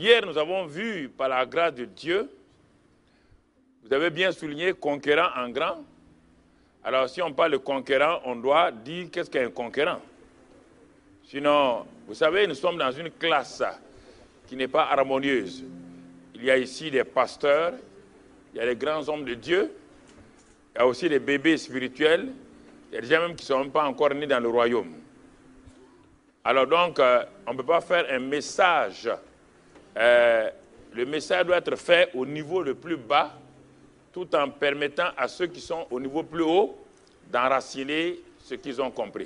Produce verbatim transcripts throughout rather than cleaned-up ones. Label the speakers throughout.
Speaker 1: Hier, nous avons vu, par la grâce de Dieu, vous avez bien souligné, conquérant en grand. Alors, si on parle de conquérant, on doit dire qu'est-ce qu'un conquérant. Sinon, vous savez, nous sommes dans une classe qui n'est pas harmonieuse. Il y a ici des pasteurs, il y a les grands hommes de Dieu, il y a aussi des bébés spirituels, il y a des gens même qui ne sont même pas encore nés dans le royaume. Alors donc, euh, on ne peut pas faire un message. Euh, le message doit être fait au niveau le plus bas, tout en permettant à ceux qui sont au niveau plus haut d'enraciner ce qu'ils ont compris.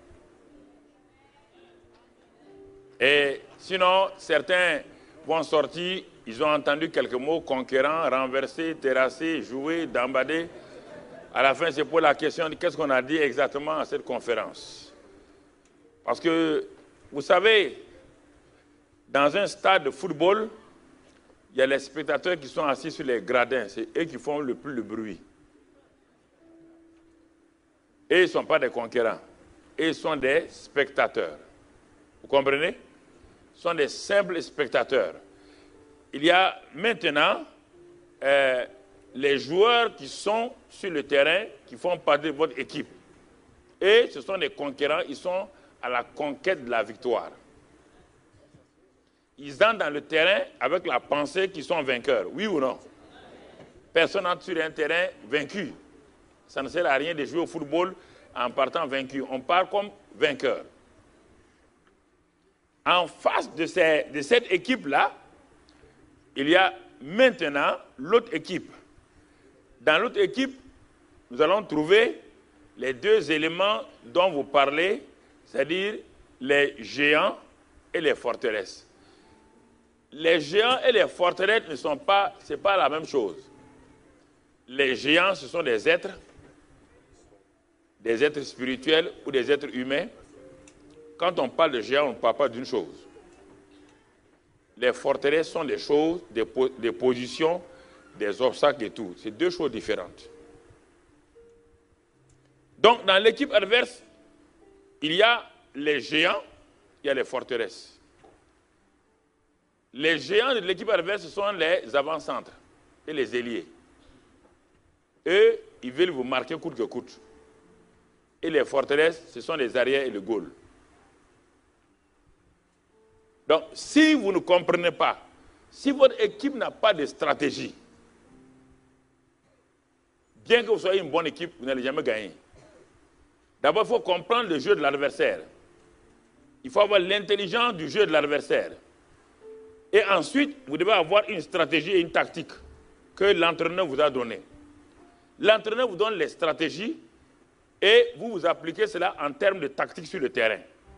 Speaker 1: Et sinon, certains vont sortir, ils ont entendu quelques mots, conquérant, renverser, terrasser, jouer, dambader. À la fin, c'est pour la question de qu'est-ce qu'on a dit exactement à cette conférence. Parce que, vous savez, dans un stade de football, il y a les spectateurs qui sont assis sur les gradins. C'est eux qui font le plus de bruit. Et ils ne sont pas des conquérants. Et ils sont des spectateurs. Vous comprenez? Ils sont des simples spectateurs. Il y a maintenant euh, les joueurs qui sont sur le terrain, qui font partie de votre équipe. Et ce sont des conquérants, ils sont à la conquête de la victoire. Ils entrent dans le terrain avec la pensée qu'ils sont vainqueurs, oui ou non? Personne n'entre sur un terrain vaincu. Ça ne sert à rien de jouer au football en partant vaincu. On part comme vainqueur. En face de, ces, de cette équipe-là, il y a maintenant l'autre équipe. Dans l'autre équipe, nous allons trouver les deux éléments dont vous parlez, c'est-à-dire les géants et les forteresses. Les géants et les forteresses ne sont pas, c'est pas la même chose. Les géants, ce sont des êtres, des êtres spirituels ou des êtres humains. Quand on parle de géants, on ne parle pas d'une chose. Les forteresses sont des choses, des, po des positions, des obstacles et tout. C'est deux choses différentes. Donc, dans l'équipe adverse, il y a les géants, il y a les forteresses. Les géants de l'équipe adverse, ce sont les avant-centres et les ailiers. Eux, ils veulent vous marquer coûte que coûte. Et les forteresses, ce sont les arrières et le goal. Donc, si vous ne comprenez pas, si votre équipe n'a pas de stratégie, bien que vous soyez une bonne équipe, vous n'allez jamais gagner. D'abord, il faut comprendre le jeu de l'adversaire. Il faut avoir l'intelligence du jeu de l'adversaire. Et ensuite, vous devez avoir une stratégie et une tactique que l'entraîneur vous a donnée. L'entraîneur vous donne les stratégies et vous vous appliquez cela en termes de tactique sur le terrain.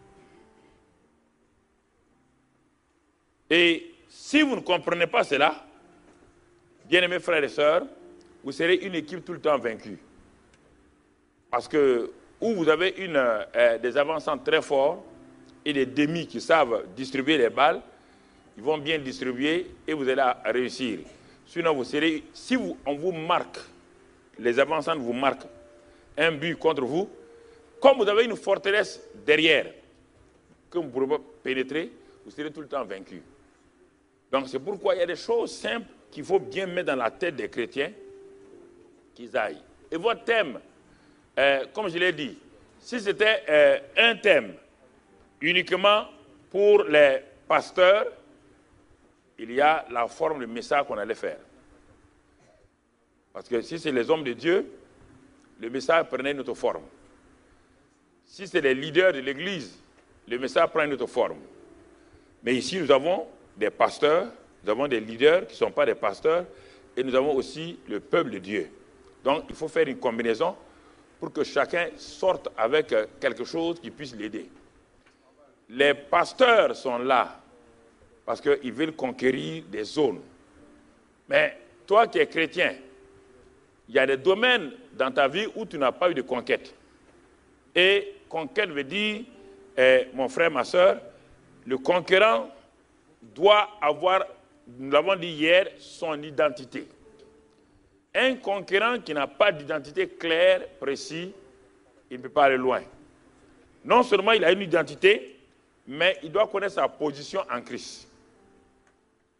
Speaker 1: Et si vous ne comprenez pas cela, bien-aimés frères et sœurs, vous serez une équipe tout le temps vaincue. Parce que où vous avez une, euh, des avançants très forts et des demi qui savent distribuer les balles, ils vont bien distribuer et vous allez réussir. Sinon, vous serez, si vous, on vous marque, les avançants vous marquent un but contre vous, comme vous avez une forteresse derrière que vous ne pourrez pas pénétrer, vous serez tout le temps vaincu. Donc c'est pourquoi il y a des choses simples qu'il faut bien mettre dans la tête des chrétiens qu'ils aillent. Et votre thème, euh, comme je l'ai dit, si c'était euh, un thème uniquement pour les pasteurs, il y a la forme de message qu'on allait faire. Parce que si c'est les hommes de Dieu, le message prenait une autre forme. Si c'est les leaders de l'Église, le message prend une autre forme. Mais ici, nous avons des pasteurs, nous avons des leaders qui ne sont pas des pasteurs, et nous avons aussi le peuple de Dieu. Donc, il faut faire une combinaison pour que chacun sorte avec quelque chose qui puisse l'aider. Les pasteurs sont là parce qu'ils veulent conquérir des zones. Mais toi qui es chrétien, il y a des domaines dans ta vie où tu n'as pas eu de conquête. Et conquête veut dire, eh, mon frère, ma soeur, le conquérant doit avoir, nous l'avons dit hier, son identité. Un conquérant qui n'a pas d'identité claire, précise, il ne peut pas aller loin. Non seulement il a une identité, mais il doit connaître sa position en Christ.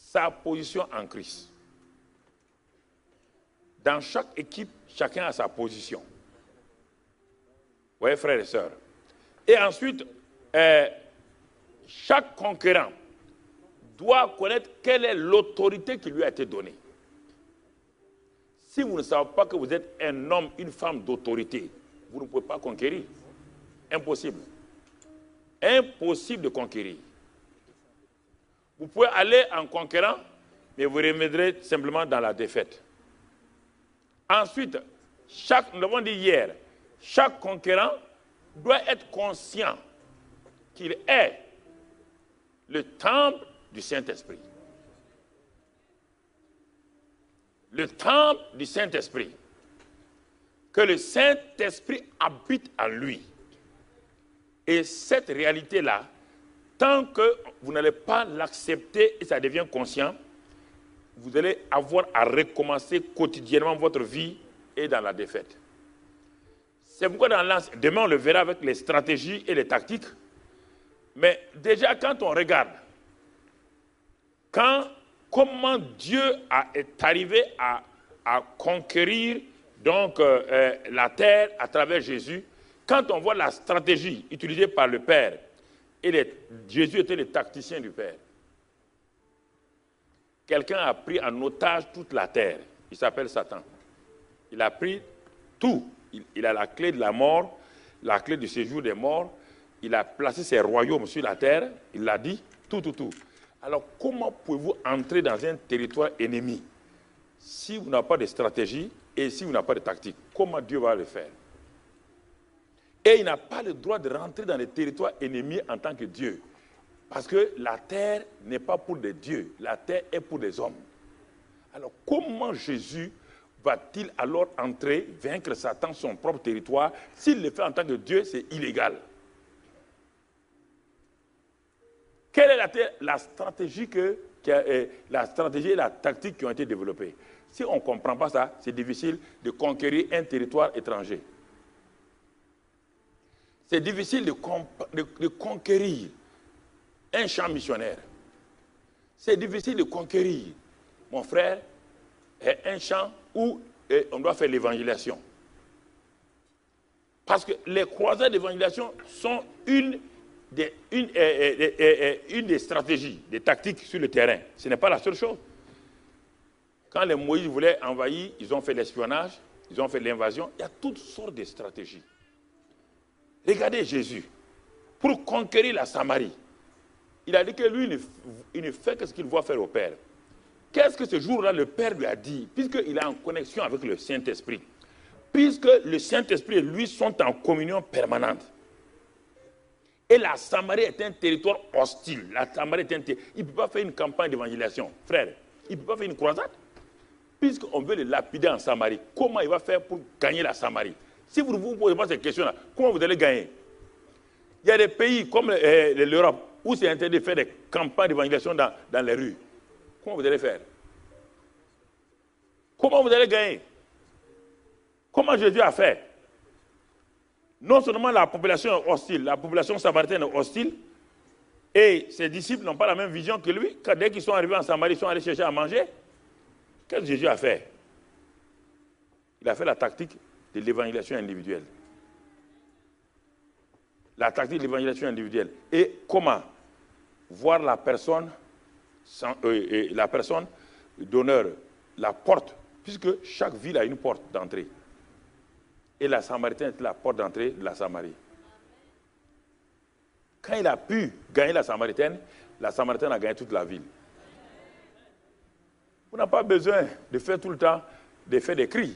Speaker 1: sa position en Christ. Dans chaque équipe, chacun a sa position. Vous voyez, frères et sœurs. Et ensuite, euh, chaque conquérant doit connaître quelle est l'autorité qui lui a été donnée. Si vous ne savez pas que vous êtes un homme, une femme d'autorité, vous ne pouvez pas conquérir. Impossible. Impossible de conquérir. Vous pouvez aller en conquérant, mais vous reviendrez simplement dans la défaite. Ensuite, chaque, nous l'avons dit hier, chaque conquérant doit être conscient qu'il est le temple du Saint-Esprit. Le temple du Saint-Esprit. Que le Saint-Esprit habite en lui. Et cette réalité-là, tant que vous n'allez pas l'accepter et ça devient conscient, vous allez avoir à recommencer quotidiennement votre vie et dans la défaite. C'est pourquoi dans l'Ancien, demain on le verra avec les stratégies et les tactiques, mais déjà quand on regarde, quand, comment Dieu a, est arrivé à, à conquérir donc, euh, euh, la terre à travers Jésus, quand on voit la stratégie utilisée par le Père, et les, Jésus était le tacticien du Père. Quelqu'un a pris en otage toute la terre. Il s'appelle Satan. Il a pris tout. Il, il a la clé de la mort, la clé du séjour des morts. Il a placé ses royaumes sur la terre. Il l'a dit, tout, tout, tout. Alors, comment pouvez-vous entrer dans un territoire ennemi si vous n'avez pas de stratégie et si vous n'avez pas de tactique? Comment Dieu va le faire? Et il n'a pas le droit de rentrer dans les territoires ennemis en tant que Dieu. Parce que la terre n'est pas pour des dieux, la terre est pour des hommes. Alors comment Jésus va-t-il alors entrer, vaincre Satan, son propre territoire? S'il le fait en tant que Dieu, c'est illégal. Quelle est la, la, stratégie que, qui a, euh, la stratégie et la tactique qui ont été développées? Si on ne comprend pas ça, c'est difficile de conquérir un territoire étranger. C'est difficile de, de, de conquérir un champ missionnaire. C'est difficile de conquérir, mon frère, un champ où on doit faire l'évangélisation. Parce que les croisades d'évangélisation sont une des, une, euh, euh, une des stratégies, des tactiques sur le terrain. Ce n'est pas la seule chose. Quand les Moïse voulaient envahir, ils ont fait l'espionnage, ils ont fait l'invasion. Il y a toutes sortes de stratégies. Regardez Jésus. Pour conquérir la Samarie, il a dit que lui, il ne, il ne fait que ce qu'il voit faire au Père. Qu'est-ce que ce jour-là, le Père lui a dit? Puisqu'il est en connexion avec le Saint-Esprit. Puisque le Saint-Esprit et lui sont en communion permanente. Et la Samarie est un territoire hostile. La Samarie est un territoire... Il ne peut pas faire une campagne d'évangélisation. Frère, il ne peut pas faire une croisade. Puisqu'on veut le lapider en Samarie, comment il va faire pour gagner la Samarie? Si vous ne vous posez pas ces questions-là, comment vous allez gagner? Il y a des pays comme euh, l'Europe où c'est interdit de faire des campagnes d'évangélisation dans, dans les rues. Comment vous allez faire? Comment vous allez gagner? Comment Jésus a fait? Non seulement la population est hostile, la population samaritaine est hostile, et ses disciples n'ont pas la même vision que lui. Quand dès qu'ils sont arrivés en Samarie, ils sont allés chercher à manger. Qu'est-ce que Jésus a fait? Il a fait la tactique de l'évangélisation individuelle. La tactique de l'évangélisation individuelle. Et comment voir la personne, sans, euh, la personne d'honneur, la porte, puisque chaque ville a une porte d'entrée. Et la Samaritaine est la porte d'entrée de la Samarie. Quand il a pu gagner la Samaritaine, la Samaritaine a gagné toute la ville. Vous n'avez pas besoin de faire tout le temps, de faire des cris.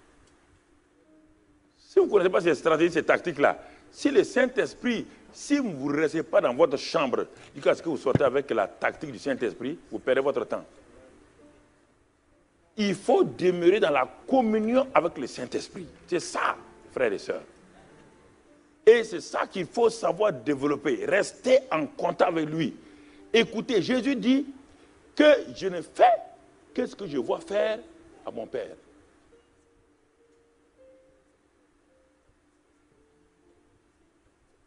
Speaker 1: Si vous ne connaissez pas ces stratégies, ces tactiques-là, si le Saint-Esprit, si vous ne restez pas dans votre chambre, jusqu'à ce que vous sortez avec la tactique du Saint-Esprit, vous perdez votre temps. Il faut demeurer dans la communion avec le Saint-Esprit. C'est ça, frères et sœurs. Et c'est ça qu'il faut savoir développer. Rester en contact avec lui. Écoutez, Jésus dit que je ne fais que ce que je vois faire à mon Père.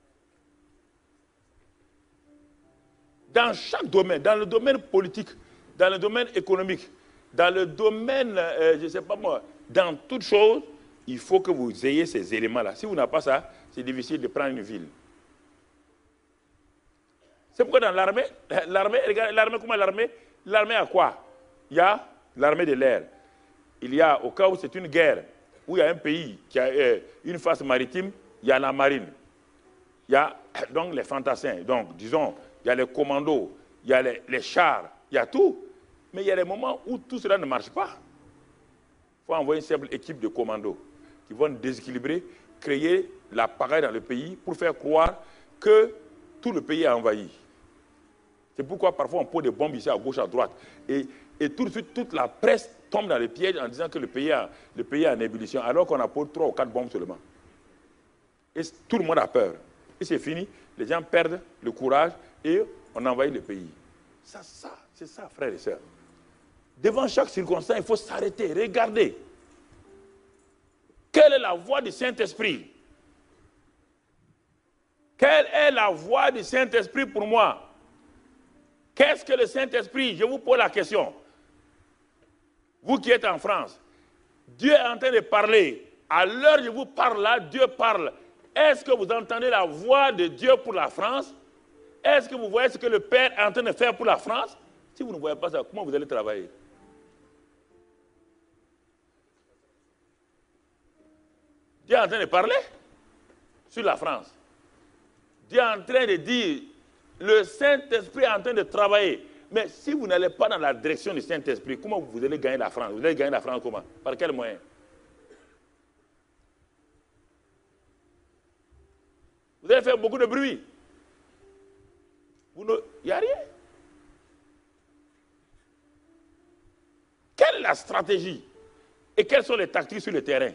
Speaker 1: Dans chaque domaine, dans le domaine politique, dans le domaine économique, dans le domaine, euh, je ne sais pas moi, dans toute chose, il faut que vous ayez ces éléments-là. Si vous n'avez pas ça, c'est difficile de prendre une ville. C'est pourquoi dans l'armée, l'armée, regardez, l'armée, comment l'armée? L'armée a quoi? Il y a l'armée de l'air. Il y a, au cas où c'est une guerre, où il y a un pays qui a euh, une face maritime, il y a la marine. Il y a donc les fantassins, donc disons, il y a les commandos, il y a les, les chars, il y a tout. Mais il y a des moments où tout cela ne marche pas. Il faut envoyer une simple équipe de commandos qui vont déséquilibrer, créer la pagaille dans le pays pour faire croire que tout le pays est envahi. C'est pourquoi parfois on pose des bombes ici à gauche, à droite. Et, et tout de suite, toute la presse tombe dans le piège en disant que le pays, a, le pays est en ébullition, alors qu'on a posé trois ou quatre bombes seulement. Et tout le monde a peur. Et c'est fini, les gens perdent le courage et on envahit le pays. Ça, ça, c'est ça, frères et sœurs. Devant chaque circonstance, il faut s'arrêter, regarder. Quelle est la voix du Saint-Esprit? Quelle est la voix du Saint-Esprit pour moi? Qu'est-ce que le Saint-Esprit? Je vous pose la question. Vous qui êtes en France, Dieu est en train de parler. À l'heure où je vous parle là, Dieu parle. Est-ce que vous entendez la voix de Dieu pour la France? Est-ce que vous voyez ce que le Père est en train de faire pour la France? Si vous ne voyez pas ça, comment vous allez travailler? Dieu est en train de parler sur la France. Dieu est en train de dire, le Saint-Esprit est en train de travailler. Mais si vous n'allez pas dans la direction du Saint-Esprit, comment vous allez gagner la France? Vous allez gagner la France comment? Par quel moyen? Vous allez faire beaucoup de bruit. Il n'y a rien. Quelle est la stratégie? Et quelles sont les tactiques sur le terrain?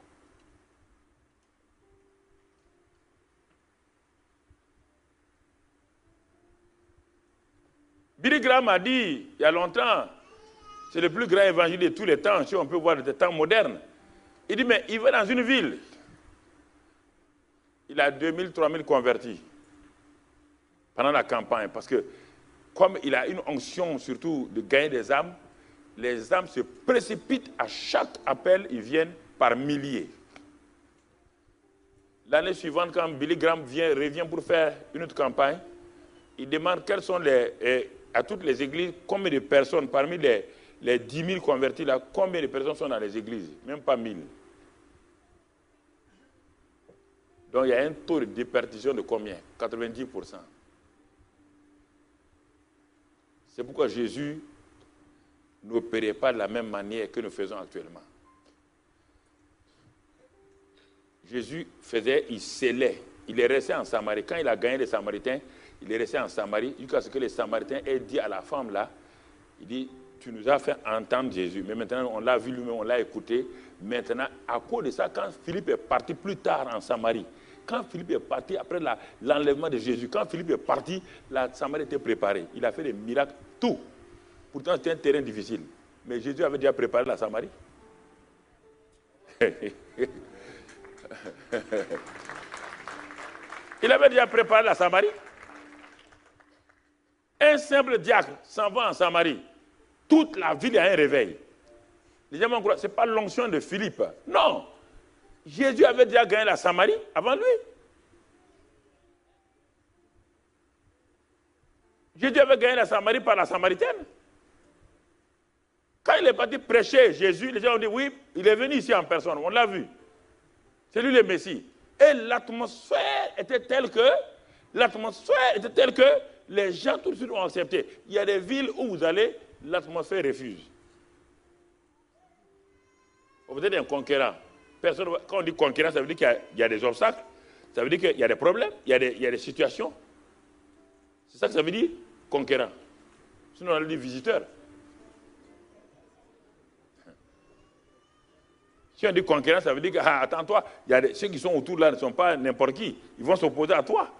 Speaker 1: Billy Graham a dit, il y a longtemps, c'est le plus grand évangile de tous les temps, si on peut voir des temps modernes. Il dit, mais il va dans une ville. Il a deux mille, trois mille convertis pendant la campagne. Parce que comme il a une onction surtout de gagner des âmes, les âmes se précipitent à chaque appel, ils viennent par milliers. L'année suivante, quand Billy Graham vient, revient pour faire une autre campagne, il demande quelles sont les, eh, à toutes les églises, combien de personnes, parmi les, les dix mille convertis là, combien de personnes sont dans les églises? Même pas mille. Donc il y a un taux de déperdition de combien? quatre-vingt-dix pour cent. C'est pourquoi Jésus n'opérait pas de la même manière que nous faisons actuellement. Jésus faisait, il scellait. Il est resté en Samarie. Quand il a gagné les Samaritains, il est resté en Samarie jusqu'à ce que les Samaritains aient dit à la femme là, il dit, tu nous as fait entendre Jésus, mais maintenant on l'a vu lui-même, on l'a écouté. Maintenant, à cause de ça, quand Philippe est parti plus tard en Samarie, quand Philippe est parti après l'enlèvement de Jésus, quand Philippe est parti, la Samarie était préparée. Il a fait des miracles, tout. Pourtant, c'était un terrain difficile. Mais Jésus avait déjà préparé la Samarie. Il avait déjà préparé la Samarie. Un simple diacre s'en va en Samarie. Toute la ville a un réveil. Les gens vont croire, ce n'est pas l'onction de Philippe. Non. Jésus avait déjà gagné la Samarie avant lui. Jésus avait gagné la Samarie par la Samaritaine. Quand il est parti prêcher Jésus, les gens ont dit, oui, il est venu ici en personne, on l'a vu. C'est lui le Messie. Et l'atmosphère était telle que, l'atmosphère était telle que les gens tout de suite ont accepté. Il y a des villes où vous allez, l'atmosphère refuse. Vous êtes un conquérant. Personne, quand on dit conquérant, ça veut dire qu'il y, y a des obstacles, ça veut dire qu'il y a des problèmes, il y a des, il y a des situations. C'est ça que ça veut dire, conquérant. Sinon, on dit visiteur. Si on dit conquérant, ça veut dire que, ah, attends-toi, il y a des, ceux qui sont autour là ne sont pas n'importe qui. Ils vont s'opposer à toi.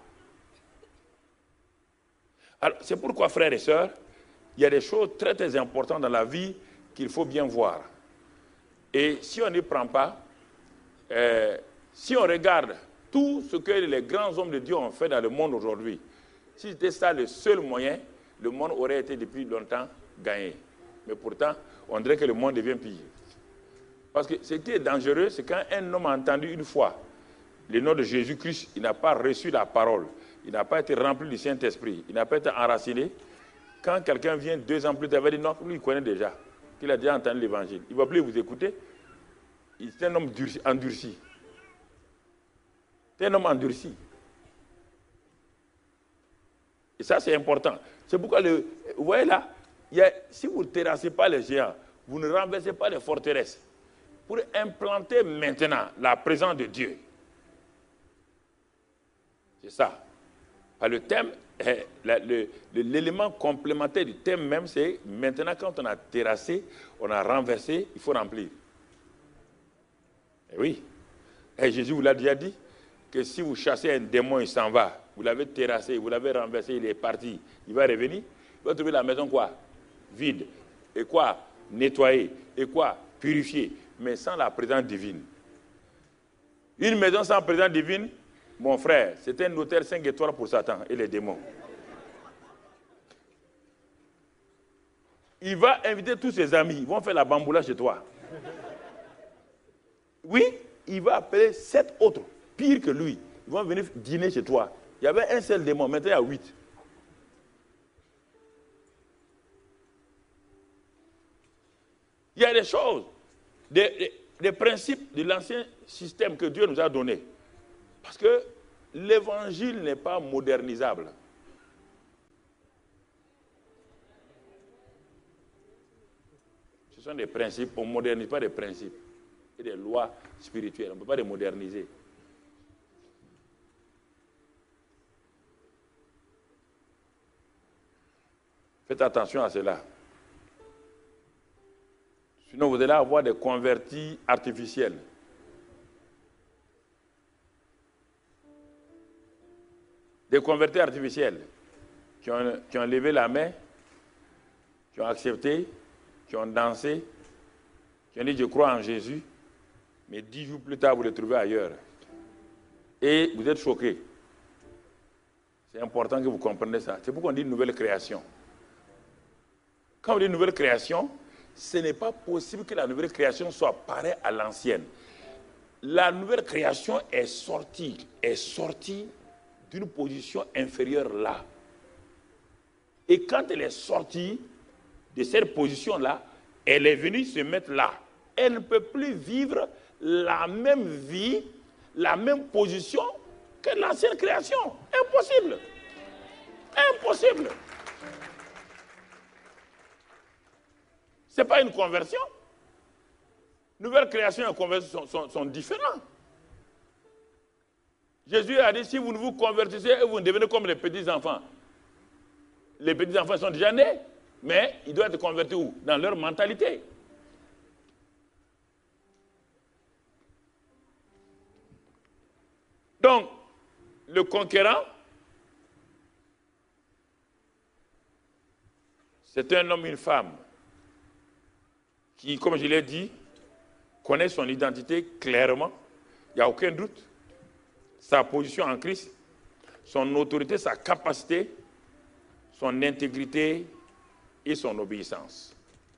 Speaker 1: Alors, c'est pourquoi, frères et sœurs, il y a des choses très, très importantes dans la vie qu'il faut bien voir. Et si on n'y prend pas, euh, si on regarde tout ce que les grands hommes de Dieu ont fait dans le monde aujourd'hui, si c'était ça le seul moyen, le monde aurait été depuis longtemps gagner. Mais pourtant, on dirait que le monde devient pire. Parce que ce qui est dangereux, c'est quand un homme a entendu une fois le nom de Jésus-Christ, il n'a pas reçu la parole, il n'a pas été rempli du Saint-Esprit, il n'a pas été enraciné. Quand quelqu'un vient deux ans plus tard, il va dire non, lui il connaît déjà, qu'il a déjà entendu l'évangile. Il ne va plus vous écouter. C'est un homme endurci. C'est un homme endurci. Et ça, c'est important. C'est pourquoi, le, vous voyez là, il y a, si vous ne terrassez pas les géants, vous ne renversez pas les forteresses, pour implanter maintenant la présence de Dieu. C'est ça. Le thème, l'élément complémentaire du thème même, c'est maintenant quand on a terrassé, on a renversé, il faut remplir. Et oui. Et Jésus vous l'a déjà dit, que si vous chassez un démon, il s'en va. Vous l'avez terrassé, vous l'avez renversé, il est parti. Il va revenir, il va trouver la maison quoi? Vide. Et quoi? Nettoyée. Et quoi? Purifiée. Mais sans la présence divine. Une maison sans présence divine, mon frère, c'est un hôtel cinq étoiles pour Satan et les démons. Il va inviter tous ses amis, ils vont faire la bamboula chez toi. Oui, il va appeler sept autres, pires que lui. Ils vont venir dîner chez toi. Il y avait un seul démon, maintenant il y a huit. Il y a des choses, des, des, des principes de l'ancien système que Dieu nous a donné. Parce que l'évangile n'est pas modernisable. Ce sont des principes, on ne modernise pas des principes. Et des lois spirituelles, on ne peut pas les moderniser. Faites attention à cela. Sinon, vous allez avoir des convertis artificiels. Des convertis artificiels qui ont, qui ont levé la main, qui ont accepté, qui ont dansé, qui ont dit « je crois en Jésus », mais dix jours plus tard, vous les trouvez ailleurs. Et vous êtes choqués. C'est important que vous compreniez ça. C'est pourquoi on dit nouvelle création. Quand on dit nouvelle création, ce n'est pas possible que la nouvelle création soit pareille à l'ancienne. La nouvelle création est sortie, est sortie d'une position inférieure là. Et quand elle est sortie de cette position-là, elle est venue se mettre là. Elle ne peut plus vivre la même vie, la même position que l'ancienne création. Impossible. Impossible. Ce n'est pas une conversion. Nouvelle création et conversion sont, sont, sont différents. Jésus a dit, si vous ne vous convertissez, vous devenez comme les petits-enfants. Les petits-enfants sont déjà nés, mais ils doivent être convertis où? Dans leur mentalité. Donc, le conquérant, c'est un homme, une femme, qui, comme je l'ai dit, connaît son identité clairement, il n'y a aucun doute, sa position en Christ, son autorité, sa capacité, son intégrité et son obéissance.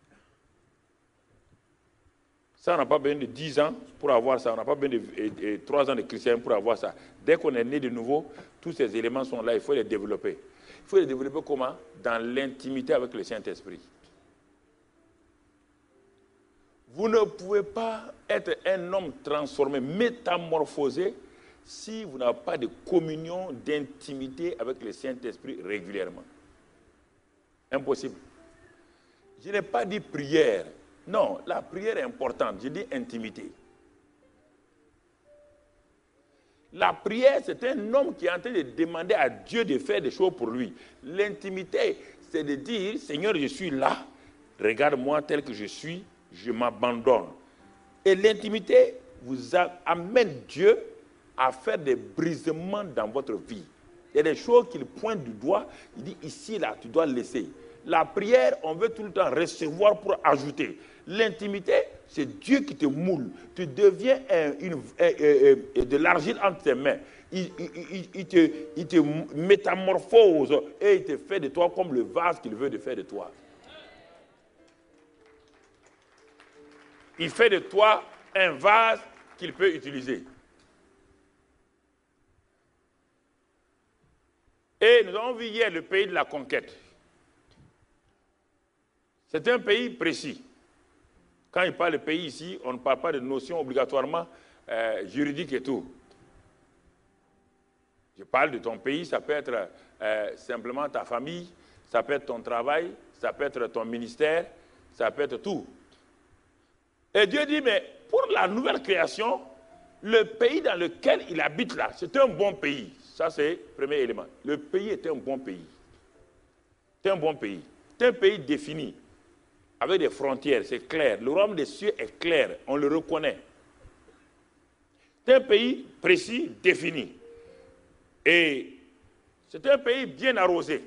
Speaker 1: Ça, on n'a pas besoin de dix ans pour avoir ça, on n'a pas besoin de trois ans de christianisme pour avoir ça. Dès qu'on est né de nouveau, tous ces éléments sont là, il faut les développer. Il faut les développer comment? Dans l'intimité avec le Saint-Esprit. Vous ne pouvez pas être un homme transformé, métamorphosé, si vous n'avez pas de communion, d'intimité avec le Saint-Esprit régulièrement. Impossible. Je n'ai pas dit prière. Non, la prière est importante. Je dis intimité. La prière, c'est un homme qui est en train de demander à Dieu de faire des choses pour lui. L'intimité, c'est de dire, Seigneur, je suis là, regarde-moi tel que je suis, je m'abandonne. Et l'intimité vous amène Dieu à faire des brisements dans votre vie. Il y a des choses qu'il pointe du doigt, il dit ici, là, tu dois laisser. La prière, on veut tout le temps recevoir pour ajouter. L'intimité, c'est Dieu qui te moule. Tu deviens un, une, un, un, un, de l'argile entre tes mains. Il, il, il, il, te, il te métamorphose et il te fait de toi comme le vase qu'il veut de faire de toi. il fait de toi un vase qu'il peut utiliser. Et nous avons vu hier le pays de la conquête. C'est un pays précis. Quand il parle de pays ici, on ne parle pas de notions obligatoirement euh, juridiques et tout. Je parle de ton pays, ça peut être euh, simplement ta famille, ça peut être ton travail, ça peut être ton ministère, ça peut être tout. Et Dieu dit, mais pour la nouvelle création, le pays dans lequel il habite là, c'est un bon pays. Ça, c'est le premier élément. Le pays est un bon pays. C'est un bon pays. C'est un pays défini, avec des frontières, c'est clair. Le royaume des cieux est clair, on le reconnaît. C'est un pays précis, défini. Et c'est un pays bien arrosé.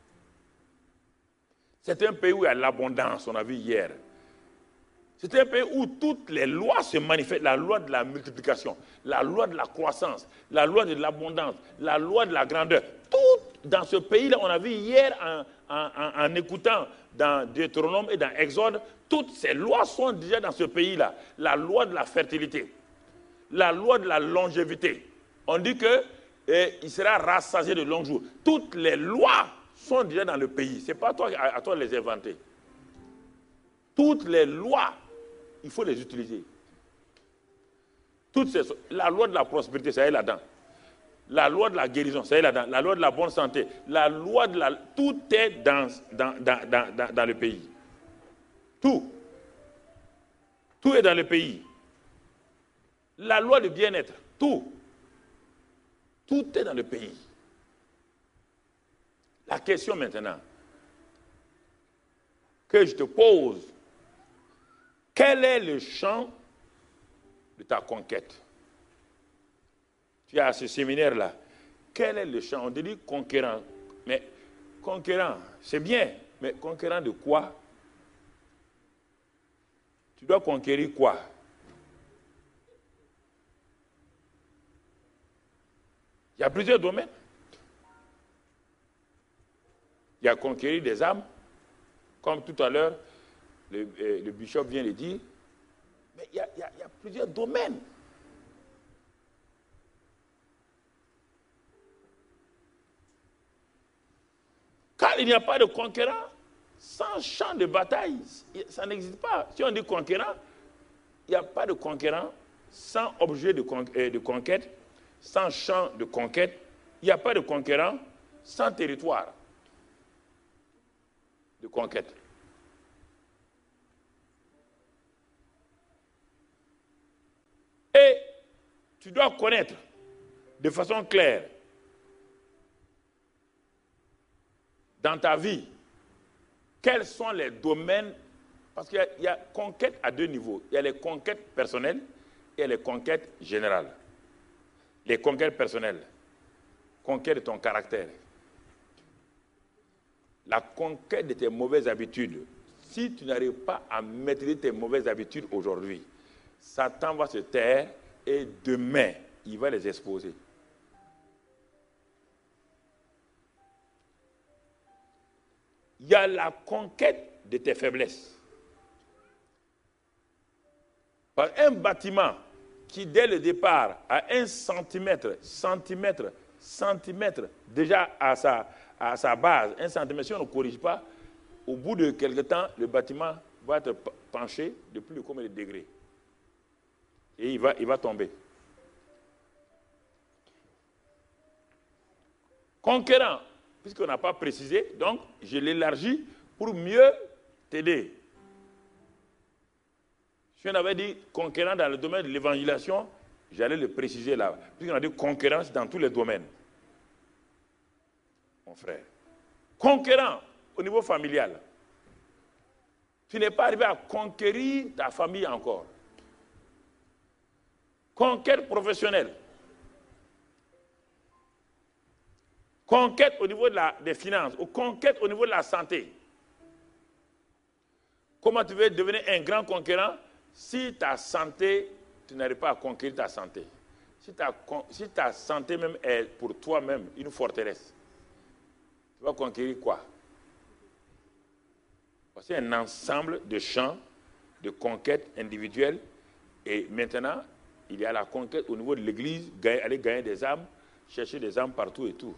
Speaker 1: C'est un pays où il y a l'abondance, on a vu hier. C'est un pays où toutes les lois se manifestent, la loi de la multiplication, la loi de la croissance, la loi de l'abondance, la loi de la grandeur. Tout dans ce pays-là, on a vu hier en, en, en, en écoutant dans Deutéronome et dans Exode, toutes ces lois sont déjà dans ce pays-là. La loi de la fertilité, la loi de la longévité. On dit que eh, il sera rassasié de longs jours. Toutes les lois sont déjà dans le pays. Ce n'est pas toi, à, à toi de les inventer. Toutes les lois, il faut les utiliser. Toutes ces, la loi de la prospérité, ça y est là-dedans. La loi de la guérison, ça y est là-dedans. La loi de la bonne santé, la loi de la... Tout est dans, dans, dans, dans, dans le pays. Tout. Tout est dans le pays. La loi du bien-être, tout. Tout est dans le pays. La question maintenant que je te pose, quel est le champ de ta conquête? Tu as ce séminaire-là. Quel est le champ? On te dit conquérant. Mais conquérant, c'est bien. Mais conquérant de quoi? Tu dois conquérir quoi? Il y a plusieurs domaines. Il y a conquérir des âmes, comme tout à l'heure, le, euh, le bishop vient de dire. Mais il y a, il y a, il y a plusieurs domaines. Car il n'y a pas de conquérant sans champ de bataille. Ça n'existe pas. Si on dit conquérant, il n'y a pas de conquérant sans objet de, con, euh, de conquête, sans champ de conquête. Il n'y a pas de conquérant sans territoire de conquête. Et tu dois connaître de façon claire dans ta vie quels sont les domaines, parce qu'il y, y a conquête à deux niveaux. Il y a les conquêtes personnelles et les conquêtes générales. Les conquêtes personnelles, conquête de ton caractère. La conquête de tes mauvaises habitudes. Si tu n'arrives pas à maîtriser tes mauvaises habitudes aujourd'hui, Satan va se taire et demain, il va les exposer. Il y a la conquête de tes faiblesses. Par un bâtiment qui, dès le départ, a un centimètre, centimètre, centimètre, déjà à sa, à sa base, un centimètre, si on ne corrige pas, au bout de quelque temps, le bâtiment va être penché de plus de combien de degrés. Et il va, il va tomber. Conquérant, puisqu'on n'a pas précisé, donc je l'élargis pour mieux t'aider. Si on avait dit conquérant dans le domaine de l'évangélisation, j'allais le préciser là. Puisqu'on a dit conquérance dans tous les domaines. Mon frère. Conquérant au niveau familial. Tu n'es pas arrivé à conquérir ta famille encore. Conquête professionnelle. Conquête au niveau de la, des finances. Ou conquête au niveau de la santé. Comment tu veux devenir un grand conquérant si ta santé, tu n'arrives pas à conquérir ta santé. Si ta, si ta santé même est pour toi-même une forteresse, tu vas conquérir quoi? Voici un ensemble de champs de conquête individuelle. Et maintenant, il y a la conquête au niveau de l'Église, aller gagner des âmes, chercher des âmes partout et tout.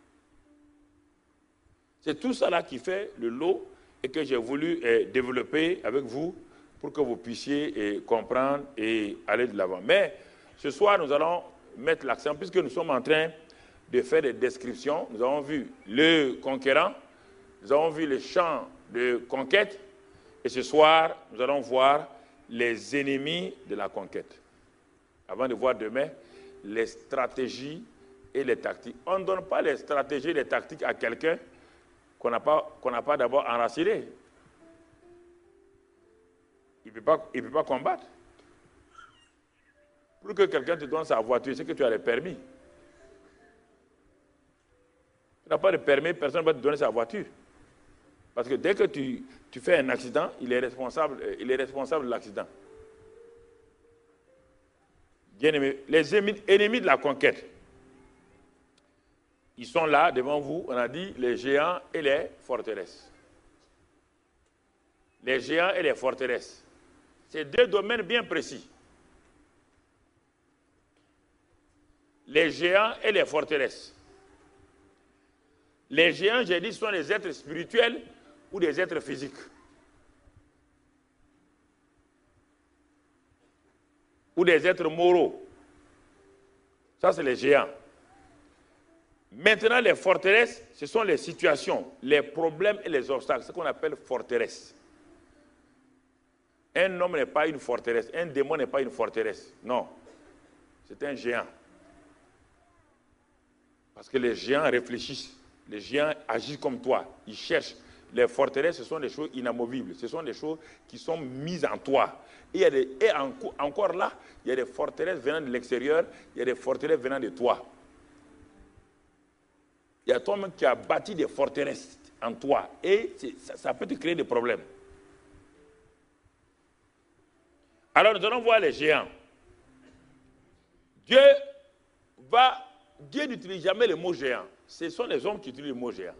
Speaker 1: C'est tout ça là qui fait le lot et que j'ai voulu eh, développer avec vous pour que vous puissiez eh, comprendre et aller de l'avant. Mais ce soir, nous allons mettre l'accent, puisque nous sommes en train de faire des descriptions. Nous avons vu le conquérant, nous avons vu les champs de conquête, et ce soir, nous allons voir les ennemis de la conquête. Avant de voir demain, les stratégies et les tactiques. On ne donne pas les stratégies et les tactiques à quelqu'un qu'on n'a pas, qu'on n'a pas d'abord enraciné. Il ne peut pas, il peut pas combattre. Pour que quelqu'un te donne sa voiture, c'est que tu as le permis. Tu n'as pas de permis, personne ne va te donner sa voiture. Parce que dès que tu, tu fais un accident, il est responsable, il est responsable de l'accident. Bien aimé, les ennemis de la conquête, ils sont là devant vous, on a dit les géants et les forteresses. Les géants et les forteresses. C'est deux domaines bien précis. Les géants et les forteresses. Les géants, j'ai dit, sont des êtres spirituels ou des êtres physiques. Ou des êtres moraux. Ça, c'est les géants. Maintenant, les forteresses, ce sont les situations, les problèmes et les obstacles, ce qu'on appelle forteresses. Un homme n'est pas une forteresse, un démon n'est pas une forteresse. Non, c'est un géant. Parce que les géants réfléchissent, les géants agissent comme toi, ils cherchent. Les forteresses, ce sont des choses inamovibles, ce sont des choses qui sont mises en toi. Et, il y a des, et en, encore là, il y a des forteresses venant de l'extérieur, il y a des forteresses venant de toi. Il y a toi-même qui a bâti des forteresses en toi et ça, ça peut te créer des problèmes. Alors nous allons voir les géants. Dieu va, Dieu n'utilise jamais le mot géant. Ce sont les hommes qui utilisent le mot géant.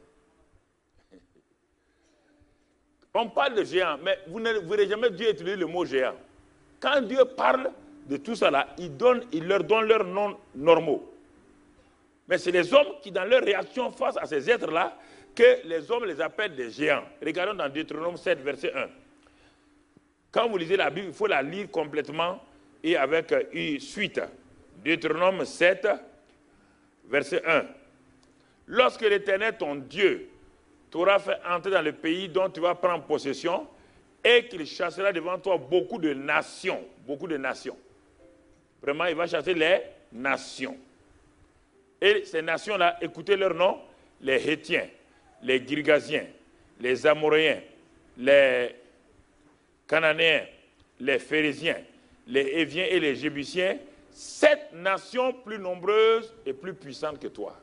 Speaker 1: On parle de géant, mais vous ne verrez jamais Dieu utiliser le mot géant. Quand Dieu parle de tout ça là, il, donne, il leur donne leurs noms normaux. Mais c'est les hommes qui, dans leur réaction face à ces êtres-là, que les hommes les appellent des géants. Regardons dans Deutéronome sept, verset un. Quand vous lisez la Bible, il faut la lire complètement et avec une suite. Deutéronome sept, verset un. Lorsque l'Éternel, ton Dieu, t'aura fait entrer dans le pays dont tu vas prendre possession et qu'il chassera devant toi beaucoup de nations, beaucoup de nations. Vraiment, il va chasser les nations. Et ces nations-là, écoutez leur nom, les Hétiens, les Girgasiens, les Amoréens, les Cananéens, les Phérésiens, les Héviens et les Jébusiens, sept nations plus nombreuses et plus puissantes que toi.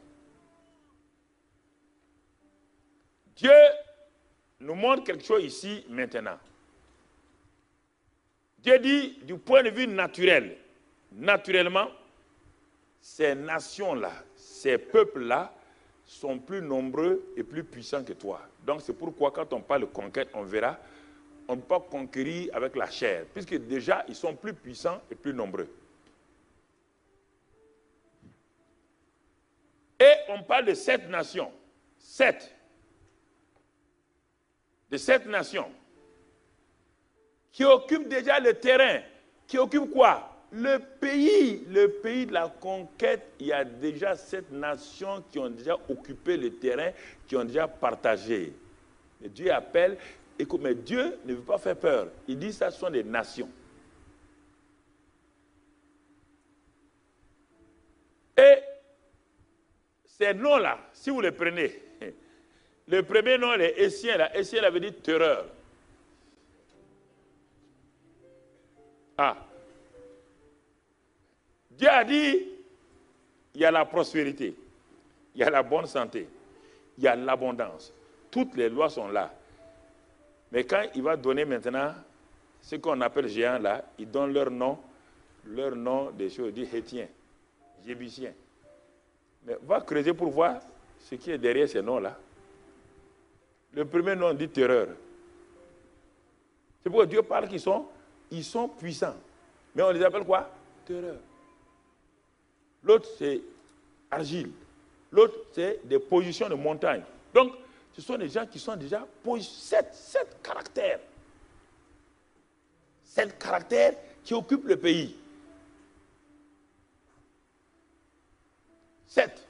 Speaker 1: Dieu nous montre quelque chose ici maintenant. Dieu dit, du point de vue naturel, naturellement, ces nations-là, ces peuples-là sont plus nombreux et plus puissants que toi. Donc c'est pourquoi quand on parle de conquête, on verra, on ne peut pas conquérir avec la chair, puisque déjà ils sont plus puissants et plus nombreux. Et on parle de sept nations. Sept. De sept nations qui occupent déjà le terrain. Qui occupent quoi? Le pays, le pays de la conquête, il y a déjà sept nations qui ont déjà occupé le terrain, qui ont déjà partagé. Mais Dieu appelle, écoute, mais Dieu ne veut pas faire peur. Il dit que ça sont des nations. Et ces noms-là, si vous les prenez, le premier nom, les Essiens, là, Essiens, ça veut dire terreur. Ah. Dieu a dit, il y a la prospérité, il y a la bonne santé, il y a l'abondance. Toutes les lois sont là. Mais quand il va donner maintenant ce qu'on appelle géants là, il donne leur nom, leur nom des choses, il dit Hétiens, Jébusiens. Mais va creuser pour voir ce qui est derrière ces noms-là. Le premier nom dit terreur. C'est pourquoi Dieu parle qu'ils sont ils sont puissants. Mais on les appelle quoi? Terreur. L'autre, c'est argile. L'autre, c'est des positions de montagne. Donc, ce sont des gens qui sont déjà sept, sept caractères. Sept caractères qui occupent le pays. Sept.